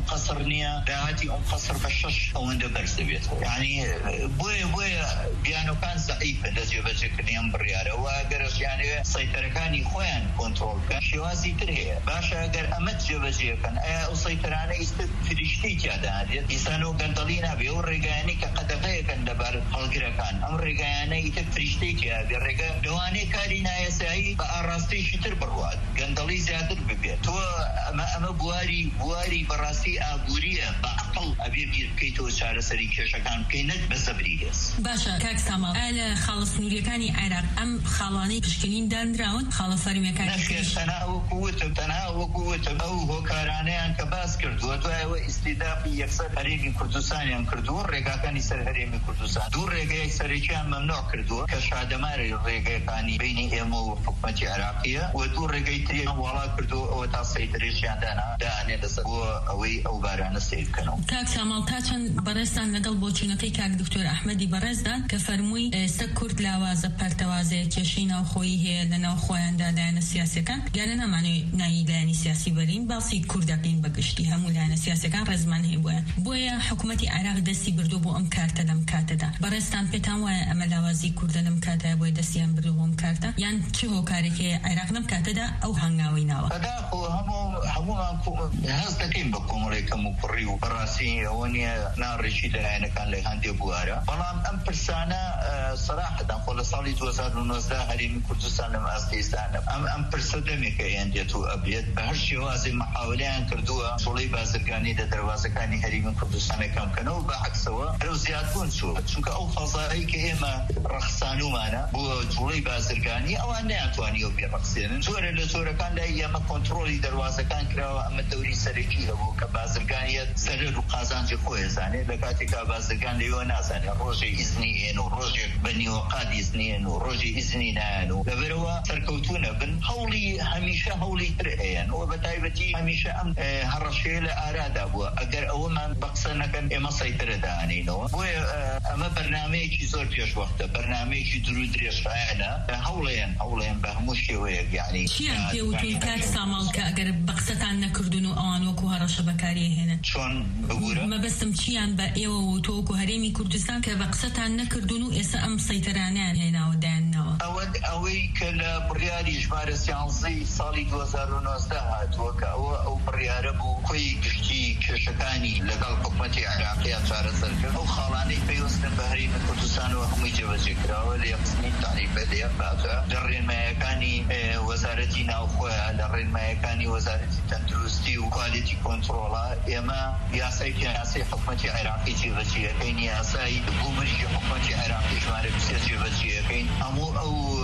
قصر نية داهاتي أم قصر بشش أو عند برز بيت يعني بوي بوي بيانو كان ضعيف لازم بذكر يوم بريارة وأجرس يعني سيطرة كان خوان كنترول كان شوازي تريه باشا أجر أمت جبزيه كان أو سيطرة أنا يستفيدشتي جادا يسانو قندلينا بيو رجعني كقدفه كان دبر خلقرا كان أمر رجعني يتفرشتي جادا رجع دواني كارينا يسعي بأرستي شتر برواد قندلي زيادة ببيت تو أما أما بواري بواري براسي أبورية بعقل أبي بير كيتو سعر سريكش كان كينت بزبريس باشا كاك سامال ألا خالص نوري كاني عراق أم خالاني كشكلين داندراون خالص فريمي كاني نفس تناو قوة تناو قوة أو هو كارانيان كباس كردو تو استضافي يكسر هريمي كردستان يان كردو رجع كان يسر هريمي كردستان دور رجع سريكان ممنوع كردو كشادماري رجع كاني بيني إمو حكومة عراقية ودور رجع تري ولا كردو وتصيد ريشان دانا داني دسو أوي أو باران السيد كانوا كاك سامال تاچن برستان نقل بوچينكي كاك دكتور أحمدي برزدان كفرموي سكرت لاوازة برتوازة كشينا وخوي هي لنا وخوان دادان السياسي كان قالنا معني ناي لاني سياسي برين باصي كردقين بقشتي همو لان سياسي كان رزمان هبويا بويا حكومتي عراق دسي بردو بو أمكارتا لمكارتا دا برستان بيتان ويا أما لاوازي كرد لمكارتا بويا دسيان بردو بو أمكارتا يعني چهو كاريكي عراق لمكارتا دا أو هنغاوي ناوا فدا هو همو همو مانكو هزدكين بكم ريكم وقريو براسي ونيا نار رشيد العين كان لهاندي بوارا بلام أم برسانا صراحة دانقول صالي توزار ونوزدا هريم كردستان لما أستيستان أم أم برسدمي كيان ديتو أبيض بهرشي وازي محاولين كردوا صلي بازرقاني دا دروازة كاني هريم كردستان كم كانوا بعكس سوا لو زيادون سوا چونك أو فضائي كهما رخصانو مانا بو صلي بازرقاني أو أنا أتوانيو بيرخصين سورة لسورة كان لا يما كنترولي دروازة كان كراو أما الدوري سريكي لبو كبازرقانية سرر وقازان جي خوي زاني لكاتي كبازرقان ليو نازاني روجي إذني إنو روجي بني وقاد إذني إنو روجي إذني نانو لبروا سركوتونا بن هولي هميشة هولي ترهيان وبتايبتي هميشة أم هرشي لأرادا بو أقر أوما بقصنا كان إما سيطرة داني نو بو أما برنامجي زور فيش وقت برنامجي درود ريش فعنا هوليان هوليان بهموشي ويك يعني شيان بيوتون كاك سامال كأقر بقصتان نكردونو أوان وكو هرش بكاريه هنا شون بقورا ما بسم شيان بأيوه وتوكو هريمي كردستان كبقصتان نكردونو إسا أم سيطرانان هنا ودان نوا أود أوي كلا برياري جمار سيانزي صالي دو هزار ونوزده هاتوك أو أو بريار بو كوي كشتي كشكاني لقل حكومة عراقية صار سرك أو خالاني بيوسن بهريم كردستان وهم يجوا ذكرى ولي يقسمي تعريف اللي يبعثها درين ما يكاني وزارتنا وخوها درين ما يكاني وزارة تندرستي وكواليتي كنترولا يما ياسي ياسي حكومة عراقية جبتية كين ياسي قومري حكومة عراقية جمار بسياسي جبتية كين أمو أو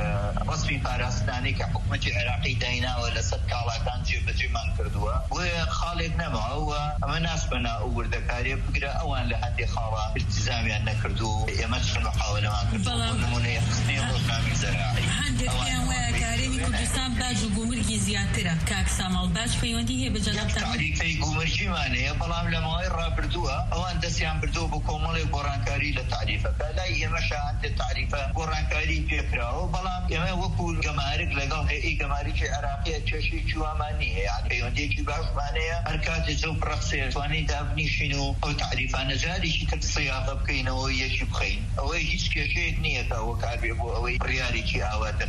رسمي بارستاني كحكومة عراقي دينا ولا سكالا كان جبتي من كردوا وخالق نما هو أما ناس بنا أول ذكاري بقرأ أوان لحد خالا التزامي أن كردو يمشي محاولة ما كردو ونمونه يخصني برنامج زراعي هندك كان ويا كريمي كردستان باجو قومرجي زياترة كاك سامال باج فيوندي هي بجانب تعريفي قومرجي ماني بلام لما يرى بردوها أوان دسيان بردو بكومالي بورانكاري لتعريفه فلا يمشي عند تعريفه بورانكاري فكره بلام يما وكل جمارك لقال هي جمارك عراقية تشي شوامانية يعني فيوندي شي باش مانية أركات زوب رخصية واني دابني شنو أو تعريفه نزالي شي تكسياقة بكينه ويشي بخين أو هيش كشيء نية أو كاربي أبو أو ريالي شي أوات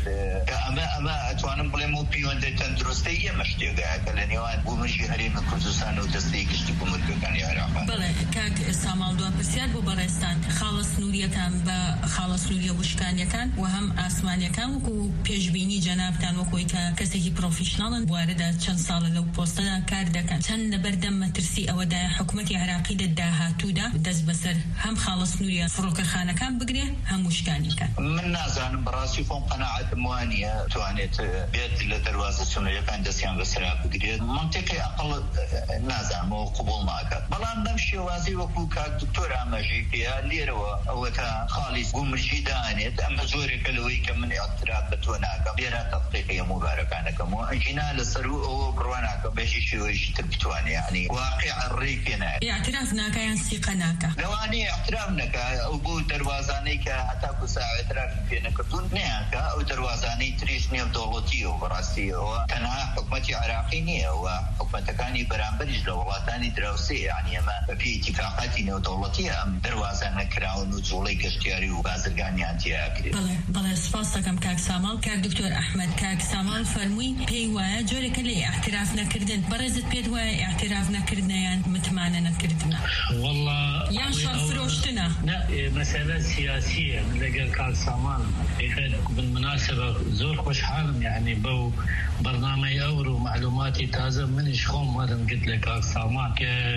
أما أما أتوانم بلمو بيوندي تندرستية مشتاقة كلني وان ومشي هريم كردستان ودستيك اشتكوا مركان العراق. بله كاك سامال دو بسيار بو برستان خالص نورية كان با خالص نورية وشكانية كان وهم آسمانية كان وكو بيجبيني جنابتان وكوي كسيكي بروفيشنال واردة چند سال لو بوستا كاردا كان چند لبردم مترسي أو دا حكومتي عراقي دا تودا دز بسر هم خالص نورية فروك خانة كان بقريه هم وشكانية كان. من نازان براسي فون قناعة موانية توانيت بيت لدروازة سنوية كان دسيان بسرعة بقريه منطقي أقل نازان مو قبول معك. بلان نمشي وازي وكو كاك دكتورة ماجيكيا ليروا أو تا خالص قومرجي دانيت أما زوري كلوي كمن اعتراف بتوناك ليرا تطبيقية مباركانة كمو أجينا للسرو أو برواناك بيشي شويش تبتواني يعني واقع الريكنا اعترافنا كان سيقناك لو أني اعترافنك أبو دروازانيك حتى كساعة اعتراف فينا كتون نياك أو دروازاني تريس نيو دولتي وبراسي وتنها حكومتي عراقينية وحكومتي كاني برامبر لە وڵاتانی دراوسێ یعنی ئەمە بەپێی اتفاقاتی نێودەوڵەتی ئەم دەواازە نەکراون و جوڵەی گەشتیاری و بازرگانیان تیاکرێت. بەڵێ بەڵێ سپاس دەکەم کاک ساماڵ. کاک دکتۆر ئەحمەد، کاک ساماڵ فەرمووی پێی وایە جۆرێکە لە ئاعتراف نەکردن، بەڕێزت پێت وایە ئاعتراف نەکردنیان متمانە نەکردنە والله یان شەڕ فرۆشتنە؟ لا، مسألة سياسية من لقى كاك سامان. بالمناسبة زور خوشحالم يعني بو برنامج أورو معلوماتي تازة من شخوم مادم قلت لك كاك سامان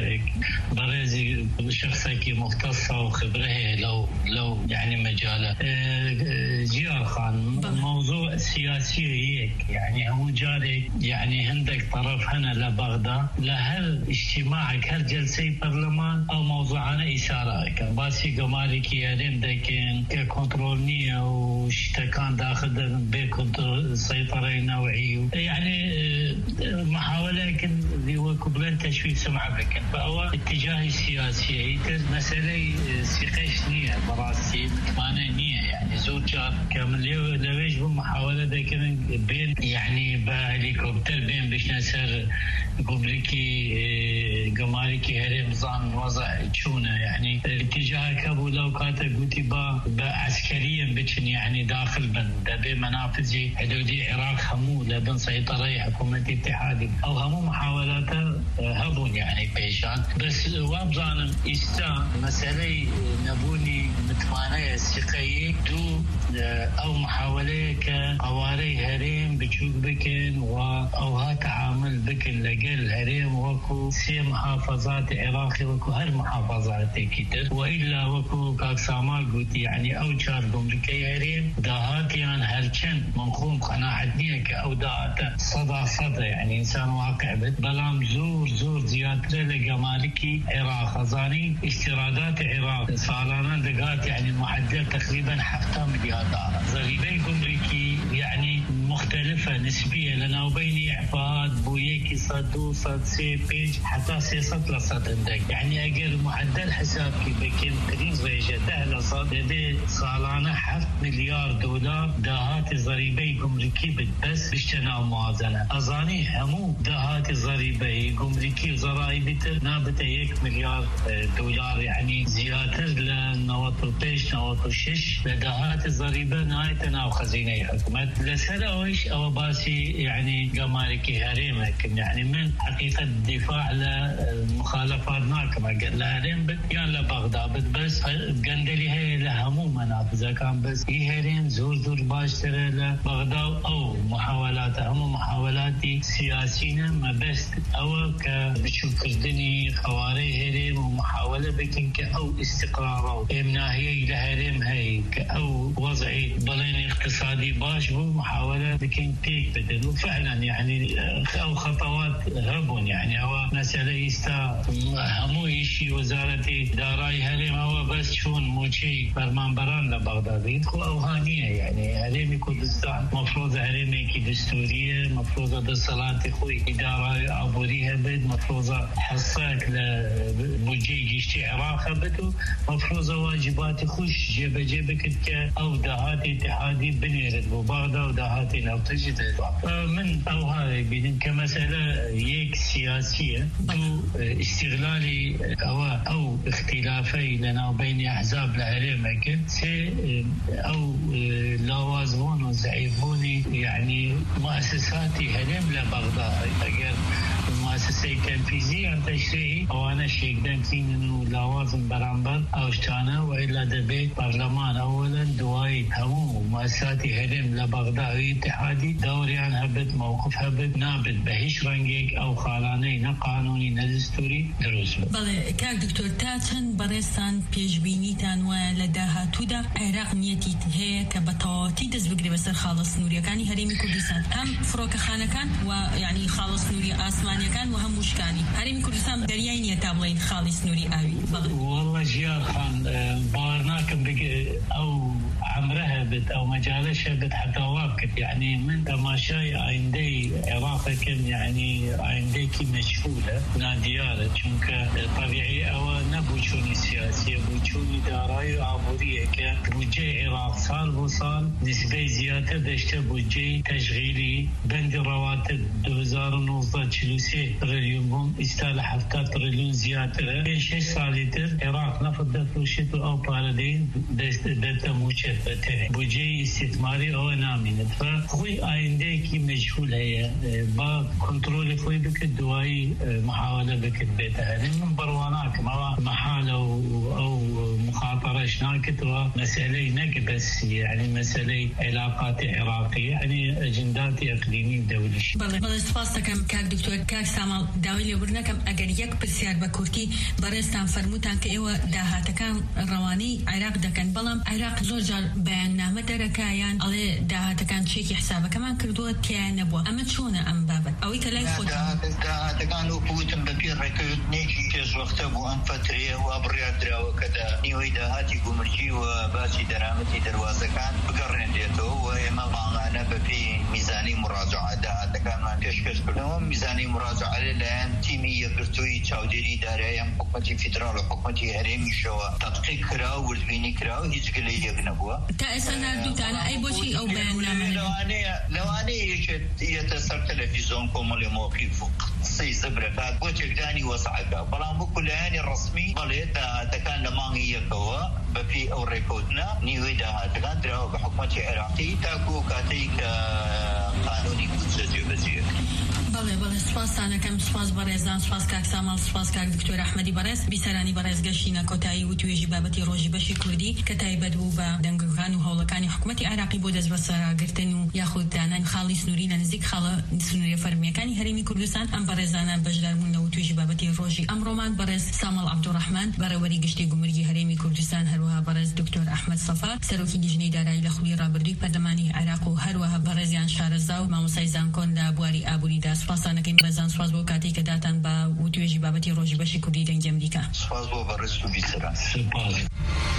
برزي شخصة كي مختصة وخبره لو لو يعني مجاله جيار خان موضوع سياسي هيك يعني هو جاري يعني عندك طرف هنا لبغداد لهل اجتماعك هل جلسة برلمان أو موضوعنا إثارة كان باسي قمالي كي يريم داكين ككنترولنية وشتكان داخل بكنترول سيطرة نوعية يعني محاولة كن ذي قبلين تشويه سمعة بكن فهو اتجاه السياسي مسألة سيقيش نية براسي متمانة نية يعني زور جار كامل لويش بمحاولة داكن بين يعني بهليكوبتر بين بيش نسر قبلكي قمالكي هرم ظان وضع تشونه يعني اتجاه كابو لو كانت قلتي با بعسكريا بتشن يعني داخل بند بمنافذ حدودي العراق همو لبن سيطرة حكومة اتحادي او همو محاولات هبون يعني بيشان بس وابزان استا مسألة نبوني متمانية سيقية دو او محاولة كقواري هرم بتشوك بكن او ها تعامل بكن لقل هرم وكو سي محافظات عراقي وكو هر محافظات كتر وإلا وكو كاك سامال قلت يعني او چار قمركي هرم داهاتيان هرچن منخوم قناعتنية كأو داهات صدا صدا يعني إنسان واقع بد بلام زور زور زيادة لقمالكي عراق ظاني استرادات عراق سالانا دقات يعني معدل تقريبا حفتا مليار دولار ضريبين قمركي يعني مختلفة نسبية لنا وبين إعفاءات بويكي صدو صد سي بيج حتى سي صد لصد عندك يعني أقل معدل حساب كي بكين تريز ريجة تهلا صد دي صالانا حفت مليار دولار داهات ضريبي قمركي بس بشتنا موازنة أظاني همو داهات ضريبي قمركي وزرائبي نابت يك مليار دولار يعني زيادة لنواتو بيش نواتو شش لداهات الضريبة نهايتنا وخزينة الحكومة لسهل أويش أو باسي يعني قماركي هريمك يعني من حقيقة الدفاع لمخالفات ناكمة لهريم بد يعني لبغداد بس قندلي هي لهمو منافذة كان بس يهريم زور زور باشتري لبغداد أو محاولات همو محاولاتي سياسية ما بس أو كبشوف كردني خواري هريم ومحاولة بكن كأو استقرار أو إمناهية لهريم هي كأو وضعي بلين اقتصادي باش بو محاولة بكن بيك بدن وفعلا يعني أو خطوات هبون يعني هو مسألة يستا همو يشي وزارة دارائي هريم هو بس شون موشي برمان بران لبغداد يدخل أوهانية يعني هريمي كردستان مفروض هريمي كي دستورية مفروضة بالصلاة خوي إدارة عبوريها بد مفروضة حصاك لبوجي جيشتي عراقة بدو مفروضة واجبات خوش جيب جيبك ك أو دهات اتحادي بنيرد ببغداد ودهات لو تجد من أو هاي بيدن كمسألة يك سياسية أو استغلالي أو أو اختلافي لنا وبين أحزاب لهريمك سي أو لوازمون وزعيفوني يعني مؤسساتي هرم لبغداد أجر المؤسسة التنفيذية عن تشريعي أو أنا شيء دانتين إنه لوازم برامبر أو شتانا وإلا دبيت برلمان أولا دواي همو مؤسساتي هرم لبغداد اتحادي دوري عن هبت موقف هبت نابت بهش رنجيك أو خالاني نقانوني نزستوري دروس بله كاك دكتور تاتن برستان بيجبينيتان ولداها تودا عراق نيتي هي كبطاواتي دز بقري بسر خالص نوريا كاني هريمي كردستان هم فروك خانة كان ويعني خالص نوري آسمانيا كان وهم مشكاني هريمي كردستان درياين يتابلين خالص نوري آوي بله والله جيار خان بارناكم بقى أو عمرها بد أو مجالشها بد حتى واقف يعني من تماشاي عندي عراق كم يعني عندي كي مشغولة ناديارة چونك طبيعي أو نبوشوني سياسية بوشوني دارائي عبورية كبوجي عراق صار وصال نسبة زيادة دشت بوجي تشغيلي بند رواتب دو هزار ونوزده چلوسي تریلیون بوم استال هفتاد تریلیون زیاتره بین شش سالی تر عراق نفت دفروشت و او پاردین دست دت موچه بتره بودجه استثماری او نامینه فخوی آینده کی مجهول هي با کنترل خوی بک دوایی محاوله بک بيتها من برواناك ما محاله او مخاطره شناكت ومساله نقبس يعني مساله علاقات عراقيه يعني اجندات اقليميه دوليه. بله بله سپاسکم کاک دکتور کاک سامال داوی لبرنکم اگر یک پرسیار با کورتی برستان فرموتان که ایوه داهاتکان روانی عراق دکن بلام عراق زور جار بیان نامه درکایان علی داهاتکان چیکی حسابه کمان کردوه تیان نبوه اما چونه ام بابت اوی کلای خود داهاتکان وقوتن بپیر رکوت نیکی کس وقت بو ام فتریه و ابریاد دراوه کده نیوی داهاتی گمرجی و باسی درامتی دروازه کان بقرن دیتو و اما معانا بپی میزانی مراجعه داهاتکان من کشکش کردم میزانی مراجعه لان تیمی برتوی چاودری داره ام حکومتی فدرال و حکومتی هرمی شو تدقیق کرا و ولبینی کرا و هیچ گلی یک نبوه تا اصلا دو تانا ای باشی او بیان نامه لوانه لوانه يتسر تلفزيون كومولي موقف سي زبرة بوجهداني وصعبة بلان بكل هاني الرسمي بليت تكان لمانغي يكوا بفي أو ريكودنا نيويدا تكان درا بحكومة عراقي تاكو كاتيك قانوني كوتسجي بزير. بله بله سپاس تانکم سپاس برزان سپاس کاک سامال سپاس کاک دکتور احمدی برز بیسرانی برز گشتینا کۆتایی و توێژی بابەتی ڕۆژی بەشی کوردی کە تایبەت بوو بە دەنگەکان و هەوڵەکانی حکوومەتی عراقی بۆ دەست بەسەراگرتن و یاخود دانانی خاڵی سنووری لە نزیک خاڵە سنووریە فەرمیەکانی هەرێمی کوردستان ئەم بەڕێزانە بەشداربوون لە توێژی بابەتی ڕۆژی ئەمڕۆمان بەڕێز سامال عەبدوڕەحمان بەڕێوەری گشتی گومرگی هەرێمی کوردستان هەروەها بەڕێز دکتۆر ئەحمەد سەفا سەرۆکی لیژنەی دارایی لە خولی ڕابردووی پەرلەمانی عراق و هەروەها بەڕێزیان شارەزا و مامۆستای زانکۆن لە بواری ئابووریدا سپاسانەکەین بەزان سپاس بۆ کاتێک کە داتان بە وتوێژی بابەتی ڕۆژی بەشی کوردی دەنگی ئەمریکا. سپاس بۆ بەڕێز و بیسەران.